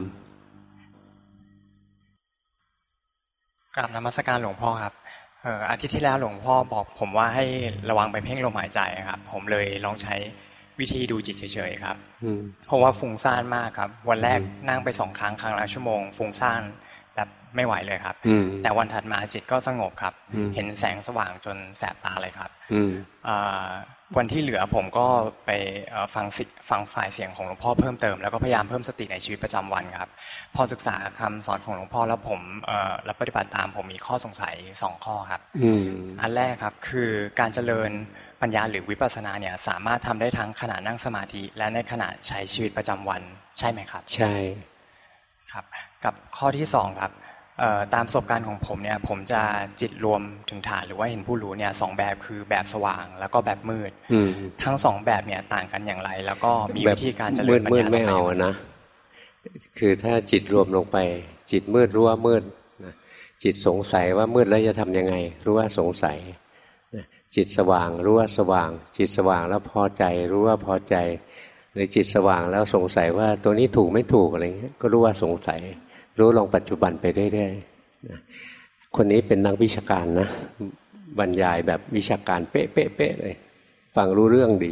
กราบนมัสการหลวงพ่อครับเอ่ออาทิตย์ที่แล้วหลวงพ่อบอกผมว่าให้ระวังไปเพ่งลมหายใจครับผมเลยลองใช้วิธีดูจิตเฉยๆครับเพราะว่าฟุ้งซ่านมากครับวันแรกนั่งไปสองครั้งครั้งละชั่วโมงฟุ้งซ่านแบบไม่ไหวเลยครับแต่วันถัดมาจิตก็สงบครับเห็นแสงสว่างจนแสบตาเลยครับวันที่เหลือผมก็ไปฟังฟังฝ่ายเสียงของหลวงพ่อเพิ่มเติมแล้วก็พยายามเพิ่มสติในชีวิตประจำวันครับพอศึกษาคำสอนของหลวงพ่อแล้วผมรับปฏิบัติตามผมมีข้อสงสัยสองข้อครับอันแรกครับคือการเจริญปัญญาหรือวิปัสสนาเนี่ยสามารถทำได้ทั้งขณะนั่งสมาธิและในขณะใช้ชีวิตประจำวันใช่ไหมครับใช่ครับกับข้อที่สองครับตามประสบการณ์ของผมเนี่ยผมจะจิตรวมถึงฐานหรือว่าเห็นผู้รู้เนี่ยสองแบบคือแบบสว่างแล้วก็แบบมืดทั้งสองแบบเนี่ยต่างกันอย่างไรแล้วก็มีวิธีการเจริญปัญญามืดไม่เอานะคือถ้าจิตรวมลงไปจิตมืดรู้ว่ามืดจิตสงสัยว่ามืดแล้วจะทำยังไงรู้ว่าสงสัยจิตสว่างรู้ว่าสว่างจิตสว่างแล้วพอใจรู้ว่าพอใจหรือจิตสว่างแล้วสงสัยว่าตัวนี้ถูกไม่ถูกอะไรเงี้ยก็รู้ว่าสงสัยรู้ลงปัจจุบันไปเรื่อยๆคนนี้เป็นนักวิชาการนะบรรยายแบบวิชาการเป๊ะๆเลยฟังรู้เรื่องดี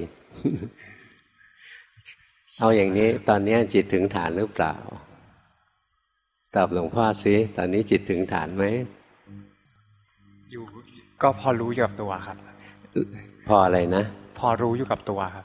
เอาอย่างนี้ตอนนี้จิตถึงฐานหรือเปล่าตอบหลวงพ่อสิตอนนี้จิตถึงฐานไหมอยู่ก็พอรู้อยู่กับตัวครับพออะไรนะพอรู้อยู่กับตัวครับ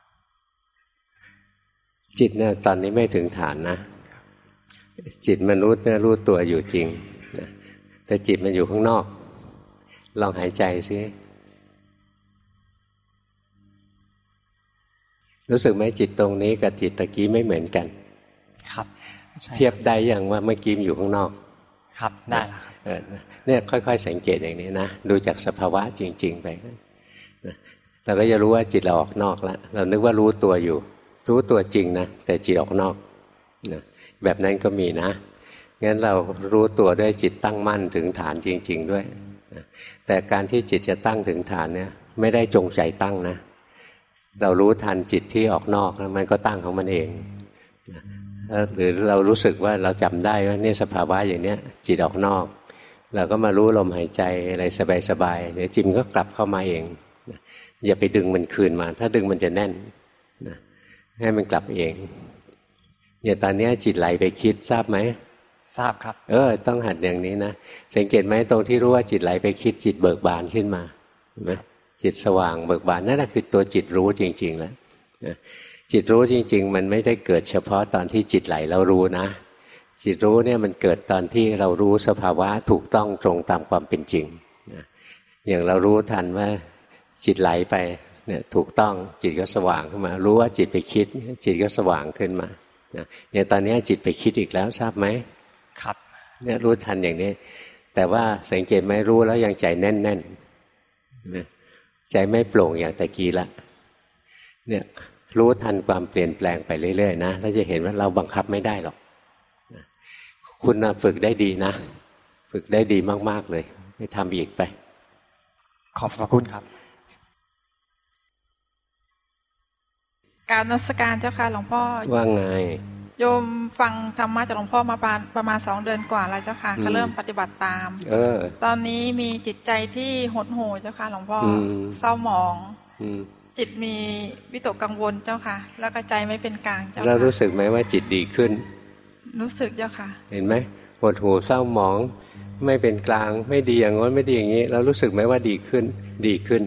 จิตเนี่ยตอนนี้ไม่ถึงฐานนะจิตมันรู้เนื้อรู้ตัวอยู่จริงนะแต่จิตมันอยู่ข้างนอกลองหายใจสิรู้สึกไหมจิตตรงนี้กับจิตตะกี้ไม่เหมือนกันครับเทียบได้อย่างว่าเมื่อกี้อยู่ข้างนอกครับได้ครับเนี่ยค่อยๆสังเกตอย่างนี้นะดูจากสภาวะจริงๆไปเราก็จะรู้ว่าจิตเราออกนอกแล้วเรานึกว่ารู้ตัวอยู่รู้ตัวจริงนะแต่จิตออกนอกนะแบบนั้นก็มีนะงั้นเรารู้ตัวด้วยจิตตั้งมั่นถึงฐานจริงๆด้วยนะแต่การที่จิตจะตั้งถึงฐานเนี่ยไม่ได้จงใจตั้งนะเรารู้ทันจิตที่ออกนอกแล้วมันก็ตั้งของมันเองนะหรือเรารู้สึกว่าเราจำได้ว่านี่สภาวะอย่างเนี้ยจิตออกนอกเราก็มารู้ลมหายใจอะไรสบายๆเดี๋ยวจิตก็กลับเข้ามาเองนะอย่าไปดึงมันคืนมาถ้าดึงมันจะแน่นนะให้มันกลับเองอย่างตอนนี้จิตไหลไปคิดทราบไหมทราบครับเออต้องหัดอย่างนี้นะสังเกตไหมตรงที่รู้ว่าจิตไหลไปคิดจิตเบิกบานขึ้นมาเห็นไหมจิตสว่างเบิกบานนั่นแหละคือตัวจิตรู้จริงๆแล้วนะจิตรู้จริงๆมันไม่ได้เกิดเฉพาะตอนที่จิตไหลแล้วรู้นะจิตรู้เนี่ยมันเกิดตอนที่เรารู้สภาวะถูกต้องตรงตามความเป็นจริงนะอย่างเรารู้ทันว่าจิตไหลไปเนี่ยถูกต้องจิตก็สว่างขึ้นมารู้ว่าจิตไปคิดจิตก็สว่างขึ้นมาอย่างตอนนี้จิตไปคิดอีกแล้วทราบไหมครับเนี่ยรู้ทันอย่างนี้แต่ว่าสังเกตไหมรู้แล้วยังใจแน่นๆใจไม่โปร่งอย่างตะกี้ละเนี่ยรู้ทันความเปลี่ยนแปลงไปเรื่อยๆนะแล้วจะเห็นว่าเราบังคับไม่ได้หรอกคุณฝึกได้ดีนะฝึกได้ดีมากๆเลยไปทำอีกไปขอบพระคุณครับกราบนมัสการเจ้าค่ะหลวงพ่อว่าไงโยมฟังธรรมะจากหลวงพ่อมาประมาณสองเดือนกว่าแล้วเจ้าค่ะก็เริ่มปฏิบัติตามเออตอนนี้มีจิตใจที่หดหู่เจ้าค่ะหลวงพ่อเศร้าหมองจิตมีวิตกกังวลเจ้าค่ะแล้วก็ใจไม่เป็นกลางเจ้าค่ะแล้วรู้สึกไหมว่าจิตดีขึ้นรู้สึกเจ้าค่ะเห็นไหมหดหู่เศร้าหมองไม่เป็นกลางไม่ดีอย่างงั้นไม่ดีอย่างนี้เรารู้สึกไหมว่าดีขึ้นดีขึ้น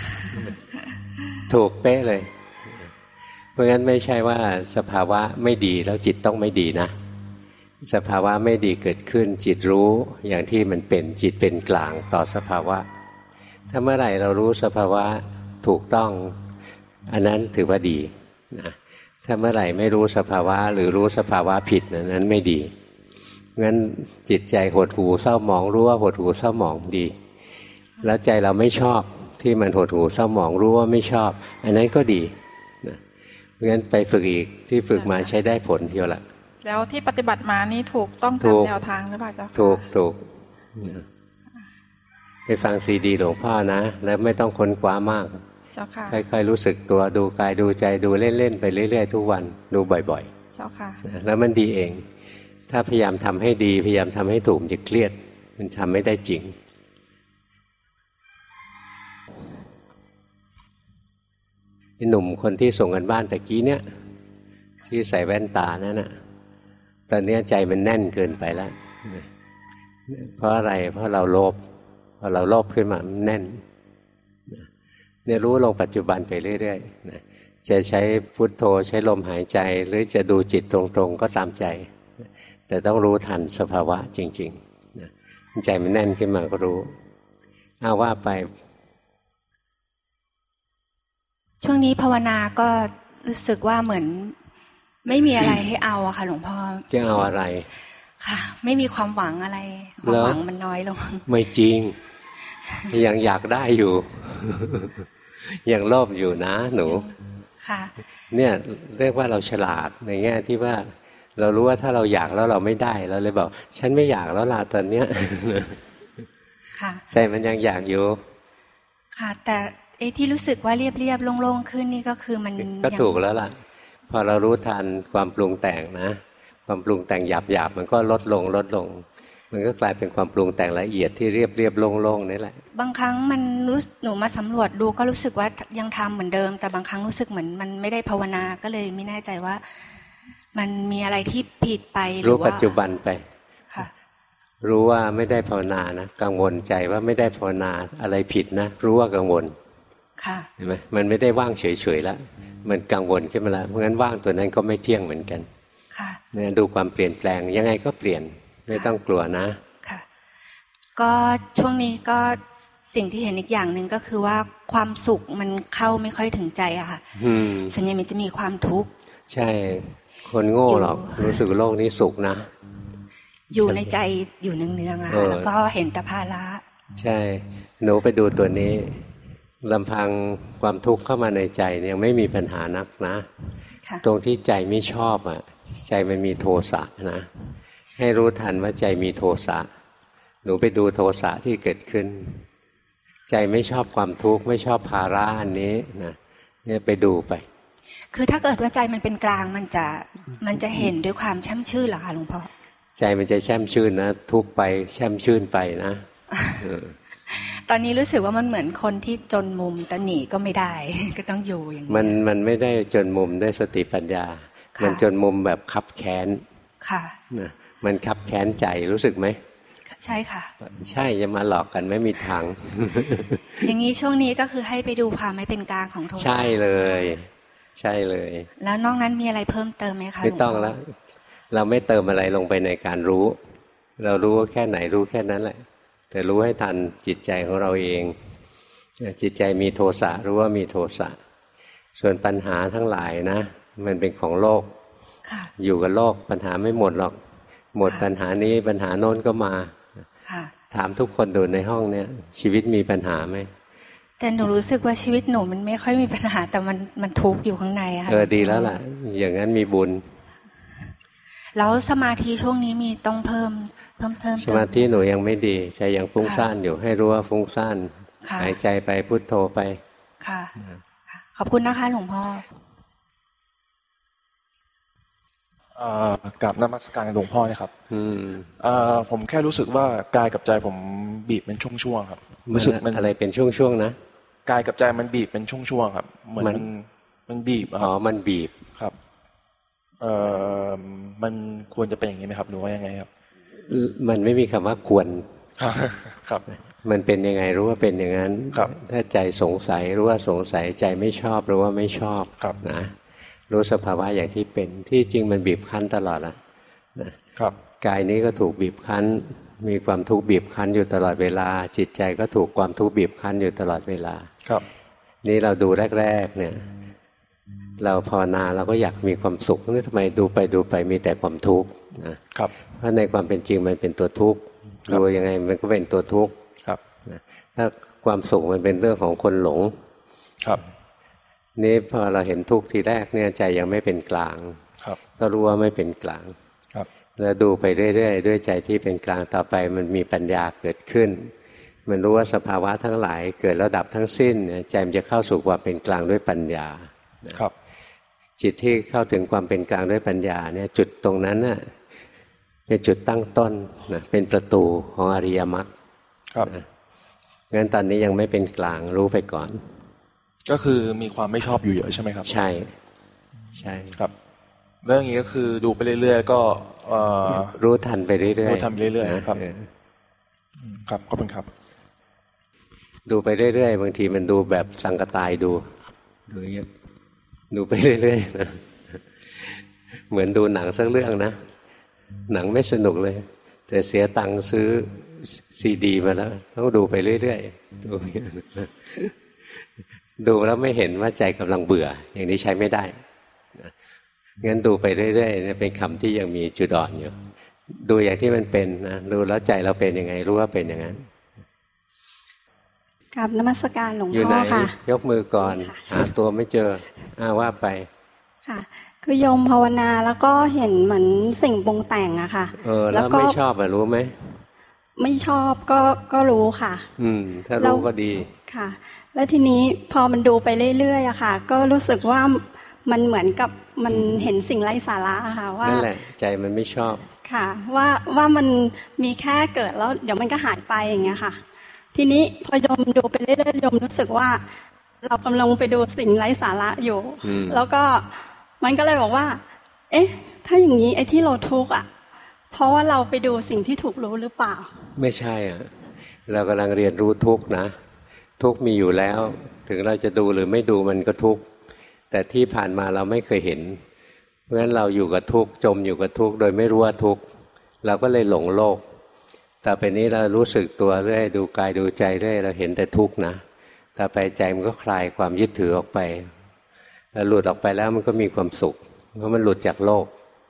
ถูกเป๊ะเลยเพราะงั้นไม่ใช่ว่าสภาวะไม่ดีแล้วจิตต้องไม่ดีนะสภาวะไม่ดีเกิดขึ้นจิตรู้อย่างที่มันเป็นจิตเป็นกลางต่อสภาวะถ้าเมื่อไหร่เรารู้สภาวะถูกต้องอันนั้นถือว่าดีนะถ้าเมื่อไหร่ไม่รู้สภาวะหรือรู้สภาวะผิดนั้นไม่ดีงั้นจิตใจหดหู่เศร้าหมองรู้ว่าหดหู่เศร้าหมองดีแล้วใจเราไม่ชอบที่มันหดหู่เศร้าหมองรู้ว่าไม่ชอบอันนั้นก็ดีนะงั้นไปฝึกอีกที่ฝึกมาใช้ได้ผลเที่ยวละแล้วที่ปฏิบัติมานี่ถูกต้องตามแนวทางหรือเปล่าเจ้าค่ะถูกถูกไปฟังซีดีหลวงพ่อนะแล้วไม่ต้องค้นคว้ามากเจ้าค่ะค่อยๆรู้สึกตัวดูกายดูใจดูเล่นๆไปเรื่อยๆทุกวันดูบ่อยๆเจ้าค่ะแล้วมันดีเองถ้าพยายามทำให้ดีพยายามทำให้ถูกจะเครียดมันทำไม่ได้จริงหนุ่มคนที่ส่งกันบ้านตะกี้เนี่ยที่ใส่แว่นตานั่นน่ะตอนนี้ใจมันแน่นเกินไปแล้วเพราะอะไรเพราะเราโลภพอเราโลภขึ้นมามันแน่นเนี่ยรู้ลงปัจจุบันไปเรื่อยๆจะใช้พุทโธใช้ลมหายใจหรือจะดูจิตตรงๆก็ตามใจแต่ต้องรู้ทันสภาวะจริงๆใจมันแน่นขึ้นมาก็รู้เอาว่าไปช่วงนี้ภาวนาก็รู้สึกว่าเหมือนไม่มีอะไรให้เอาอะค่ะหลวงพ่อจะเอาอะไรค่ะไม่มีความหวังอะไรความหวังมันน้อยลงไม่จริงยังอยากได้อยู่ยังโลภอยู่นะหนูค่ะเนี่ยเรียกว่าเราฉลาดในแง่ที่ว่าเรารู้ว่าถ้าเราอยากแล้วเราไม่ได้เราเลยบอกฉันไม่อยากแล้วล่ะตอนเนี้ยค่ะใจมันยังอยากอยู่ค่ะแต่ไอ้ที่รู้สึกว่าเรียบๆโล่งๆขึ้นนี่ก็คือมันก็ถูกแล้วล่ะพอเรารู้ทันความปรุงแต่งนะความปรุงแต่งหยาบๆมันก็ลดลงลดลงมันก็กลายเป็นความปรุงแต่งละเอียดที่เรียบเรียบโล่งๆนี่แหละบางครั้งมันรู้หนูมาสำรวจดูก็รู้สึกว่ายังทำเหมือนเดิมแต่บางครั้งรู้สึกเหมือนมันไม่ได้ภาวนาก็เลยไม่แน่ใจว่ามันมีอะไรที่ผิดไปหรือว่ารู้ปัจจุบันไปค่ะรู้ว่าไม่ได้ภาวนานะกังวลใจว่าไม่ได้ภาวนาอะไรผิดนะรู้ว่ากังวลค่ะเห็นไหมมันไม่ได้ว่างเฉยๆแล้วมันกังวลขึ้นมาแล้วเพราะงั้นว่างตัวนั้นก็ไม่เที่ยงเหมือนกันค่ะเนี่ยดูความเปลี่ยนแปลงยังไงก็เปลี่ยนไม่ต้องกลัวนะค่ะก็ช่วงนี้ก็สิ่งที่เห็นอีกอย่างหนึ่งก็คือว่าความสุขมันเข้าไม่ค่อยถึงใจอะค่ะส่วนใหญ่มันจะมีความทุกข์ใช่คนโง่หรอกรู้สึกโลกนี้สุขนะอยู่ในใจอยู่เนืองๆอะแล้วก็เห็นแต่ภาระใช่หนูไปดูตัวนี้ลำพังความทุกข์เข้ามาในใจยังไม่มีปัญหานักนะตรงที่ใจไม่ชอบอ่ะใจมันมีโทสะนะให้รู้ทันว่าใจมีโทสะหนูไปดูโทสะที่เกิดขึ้นใจไม่ชอบความทุกข์ไม่ชอบภาระอันนี้นะเนี่ยไปดูไปคือถ้าเกิดว่าใจมันเป็นกลางมันจะมันจะเห็นด้วยความแช่มชื่นเหรอคะหลวงพ่อใจมันจะแช่มชื่นนะทุกไปแช่มชื่นไปนะตอนนี้รู้สึกว่ามันเหมือนคนที่จนมุมแต่หนีก็ไม่ได้ก็ต้องอยู่อย่างนี้มันมันไม่ได้จนมุมด้วยสติปัญญามันจนมุมแบบคับแค้นค่ะนะมันคับแค้นใจรู้สึกไหมใช่ค่ะใช่จะมาหลอกกันไม่มีทางอย่างนี้ช่วงนี้ก็คือให้ไปดูความไม่เป็นกลางของโทสะใช่เลยใช่เลยแล้วนอกนั้นมีอะไรเพิ่มเติมไหมคะไม่ต้องแล้วเราไม่เติมอะไรลงไปในการรู้เรารู้แค่ไหนรู้แค่นั้นแหละแต่รู้ให้ทันจิตใจของเราเองจิตใจมีโทสะรู้ว่ามีโทสะส่วนปัญหาทั้งหลายนะมันเป็นของโลกอยู่กับโลกปัญหาไม่หมดหรอกหมดปัญหานี้ปัญหาโน้นก็มาถามทุกคนดูในห้องเนี้ยชีวิตมีปัญหาไหมแต่หนูรู้สึกว่าชีวิตหนูมันไม่ค่อยมีปัญหาแต่มันมันทุกข์อยู่ข้างในอะเออดีแล้วล่ะอย่างนั้นมีบุญแล้วสมาธิช่วงนี้มีต้องเพิ่มเพิ่มเพิ่มสมาธิหนูยังไม่ดีใจยังฟุ้งซ่านอยู่ให้รู้ว่าฟุ้งซ่านหายใจไปพุทโธไปค่ะขอบคุณนะคะหลวงพ่อกับนมัสการหลวงพ่อนะครับผมแค่รู้สึกว่ากายกับใจผมบีบเป็นช่วงๆครับรู้สึกมันอะไรเป็นช่วงๆนะกายกับใจมันบีบเป็นช่วงๆครับเหมือนมันมันบีบอ๋อมันบีบครับเอ่อมันควรจะเป็นอย่างนี้ไหมครับหรือว่ายังไงครับมันไม่มีคำว่าควรครับมันเป็นยังไงรู้ว่าเป็นอย่างนั้นถ้าใจสงสัยรู้ว่าสงสัยใจไม่ชอบรู้ว่าไม่ชอบนะรู้สภาวะอย่างที่เป็นที่จริงมันบีบคั้นตลอดละนะครับกายนี้ก็ถูกบีบคั้นมีความทุกข์บีบคั้นอยู่ตลอดเวลาจิตใจก็ถูกความทุกข์บีบคั้นอยู่ตลอดเวลาครับนี่เราดูแรกๆเนี่ยเราภาวนาเราก็อยากมีความสุขนี่ทำไมดูไปดูไปมีแต่ความทุกข์นะครับเพราะในความเป็นจริงมันเป็นตัวทุกข์ดูยังไงมันก็เป็นตัวทุกข์ครับถ้าความสุขมันเป็นเรื่องของคนหลงครับนี่พอเราเห็นทุกข์ทีแรกเนี่ยใจยังไม่เป็นกลางก็รู้ว่าไม่เป็นกลางแล้วดูไปเรื่อยๆด้วยใจที่เป็นกลางต่อไปมันมีปัญญาเกิดขึ้นมันรู้ว่าสภาวะทั้งหลายเกิดแล้วดับทั้งสิ้นใจมันจะเข้าสู่ความเป็นกลางด้วยปัญญาครับจิตที่เข้าถึงความเป็นกลางด้วยปัญญาเนี่ยจุดตรงนั้นน่ะเป็นจุดตั้งต้นนะเป็นประตูของอริยมรรคครับงั้นตอนนี้ยังไม่เป็นกลางรู้ไปก่อนก็คือมีความไม่ชอบอยู่เยอะใช่ไหมครับใช่ใช่ครับเรื่องนี้ก็คือดูไปเรื่อยๆก็รู้ทันไปเรื่อยๆรู้ทันไปเรื่อยๆครับครับขอบคุณครับดูไปเรื่อยๆบางทีมันดูแบบสังกตายดูดูเยอะดูไปเรื่อยๆนะเหมือนดูหนังสักเรื่องนะหนังไม่สนุกเลยแต่เสียตังค์ซื้อซีดีมาแล้วต้องดูไปเรื่อยๆดูดูแล้วไม่เห็นว่าใจกำลังเบื่ออย่างนี้ใช้ไม่ได้งั้นดูไปเรื่อยๆเนี่ยเป็นคำที่ยังมีจุดอ่อนอยู่ดูอย่างที่มันเป็นนะดูแล้วใจเราเป็นยังไงรู้ว่าเป็นอย่างนั้นกราบนมัสการหลวงพ่อค่ะยกมือก่อนหาตัวไม่เจออ้าว่าไปค่ะคือโยมภาวนาแล้วก็เห็นเหมือนสิ่งปรุงแต่งอะค่ะเออแล้วไม่ชอบอะรู้ไหมไม่ชอบก็ก็รู้ค่ะอืมถ้ารู้ก็ดีค่ะแล้วทีนี้พอมันดูไปเรื่อยๆอะค่ะก็รู้สึกว่ามันเหมือนกับมันเห็นสิ่งไร้สาระค่ะว่านั่นแหละใจมันไม่ชอบค่ะว่าว่ามันมีแค่เกิดแล้วเดี๋ยวมันก็หายไปอย่างเงี้ยค่ะทีนี้พอโยมดูไปเรื่อยๆโยมรู้สึกว่าเรากำลังไปดูสิ่งไร้สาระอยู่แล้วก็มันก็เลยบอกว่าเอ๊ะถ้าอย่างนี้ไอ้ที่เราทุกข์อ่ะเพราะว่าเราไปดูสิ่งที่ถูกรู้หรือเปล่าไม่ใช่อ่ะเรากำลังเรียนรู้ทุกข์นะทุกข์มีอยู่แล้วถึงเราจะดูหรือไม่ดูมันก็ทุกข์แต่ที่ผ่านมาเราไม่เคยเห็นเพราะฉะนั้นเราอยู่กับทุกข์จมอยู่กับทุกข์โดยไม่รู้ว่าทุกข์เราก็เลยหลงโลกต่อไปนี้เรารู้สึกตัวเรื่อยดูกายดูใจเรื่อยเราเห็นแต่ทุกข์นะต่อไปใจมันก็คลายความยึดถือออกไปแล้วหลุดออกไปแล้วมันก็มีความสุขเพราะมันหลุดจากโลก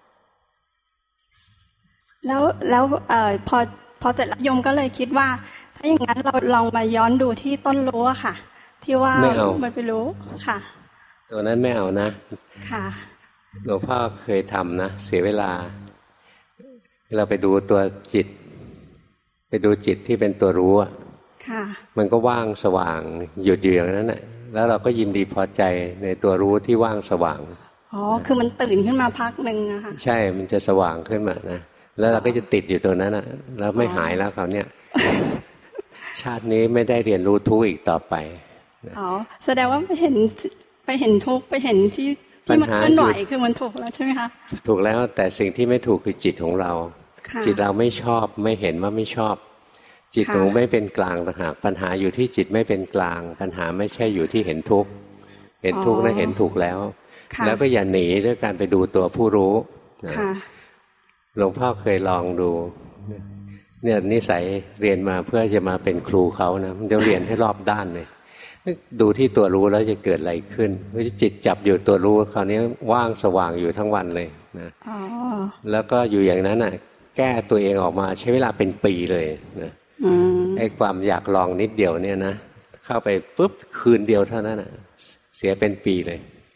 แล้วแล้วเอ่อพอพอเสร็จแล้วโยมก็เลยคิดว่าถ้าอย่างนั้นเราลองมาย้อนดูที่ต้นรู้อะค่ะที่ว่ามันไปรู้ค่ะตัวนั้นไม่เอานะค่ะหลวงพ่อเคยทำนะเสียเวลาเราไปดูตัวจิตไปดูจิตที่เป็นตัวรู้อะค่ะมันก็ว่างสว่างหยุดอยู่อย่างนั้นแหละแล้วเราก็ยินดีพอใจในตัวรู้ที่ว่างสว่างอ๋อคือมันตื่นขึ้นมาพักหนึ่งอะค่ะใช่มันจะสว่างขึ้นมานะแล้วเราก็จะติดอยู่ตัวนั้นอะแล้วไม่หายแล้วคราวเนี้ยชาตินี้ไม่ได้เรียนรู้ทุกข์อีกต่อไปอ๋อแสดงว่าไปเห็นไปเห็นทุกข์ไปเห็นที่ที่มันเคลื่อนไหวคือมันถูกแล้วใช่ไหมคะถูกแล้วแต่สิ่งที่ไม่ถูกคือจิตของเราจิตเราไม่ชอบไม่เห็นว่าไม่ชอบจิตหนูไม่เป็นกลางต่างหากปัญหาอยู่ที่จิตไม่เป็นกลางปัญหาไม่ใช่อยู่ที่เห็นทุกข์เห็นทุกข์นั้นเห็นถูกแล้วแล้วก็อย่าหนีด้วยการไปดูตัวผู้รู้หลวงพ่อเคยลองดูเนี่ยนิสัยเรียนมาเพื่อจะมาเป็นครูเขานะมันจะเรียนให้รอบด้านเลยดูที่ตัวรู้แล้วจะเกิดอะไรขึ้นเพราะจิตจับอยู่ตัวรู้คราวนี้ว่างสว่างอยู่ทั้งวันเลยนะแล้วก็อยู่อย่างนั้นน่ะแก้ตัวเองออกมาใช้เวลาเป็นปีเลยนะไอ้ความอยากลองนิดเดียวเนี่ยนะเข้าไปปุ๊บคืนเดียวเท่านั้นน่ะเสียเป็นปีเลย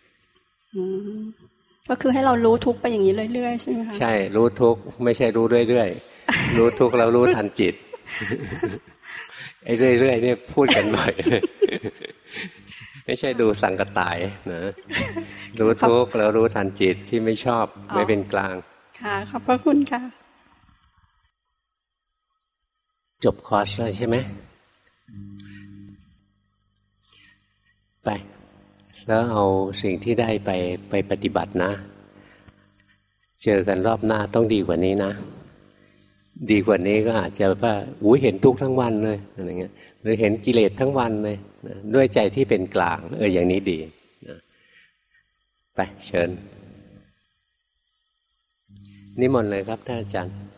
ก็คือให้เรารู้ทุกไปอย่างนี้เรื่อยๆใช่ไหมคะใช่รู้ทุกไม่ใช่รู้เรื่อยๆรู้ทุกแล้วรู้ทันจิตไอ้เรื่อยๆเนี่ยพูดกันบ่อยไม่ใช่ดูสังกตายนะรู้ทุกแล้วรู้ทันจิตที่ไม่ชอบไม่เป็นกลางค่ะขอบพระคุณค่ะจบคอร์สแล้วใช่ไหมไปแล้วเอาสิ่งที่ได้ไปไปปฏิบัตินะเจอกันรอบหน้าต้องดีกว่านี้นะดีกว่านี้ก็อาจจะว่าอุ้ยเห็นทุกข์ทั้งวันเลยอะไรเงี้ยหรือเห็นกิเลสทั้งวันเลยนะด้วยใจที่เป็นกลางเอออย่างนี้ดีนะไปเชิญนิมนต์เลยครับท่านอาจารย์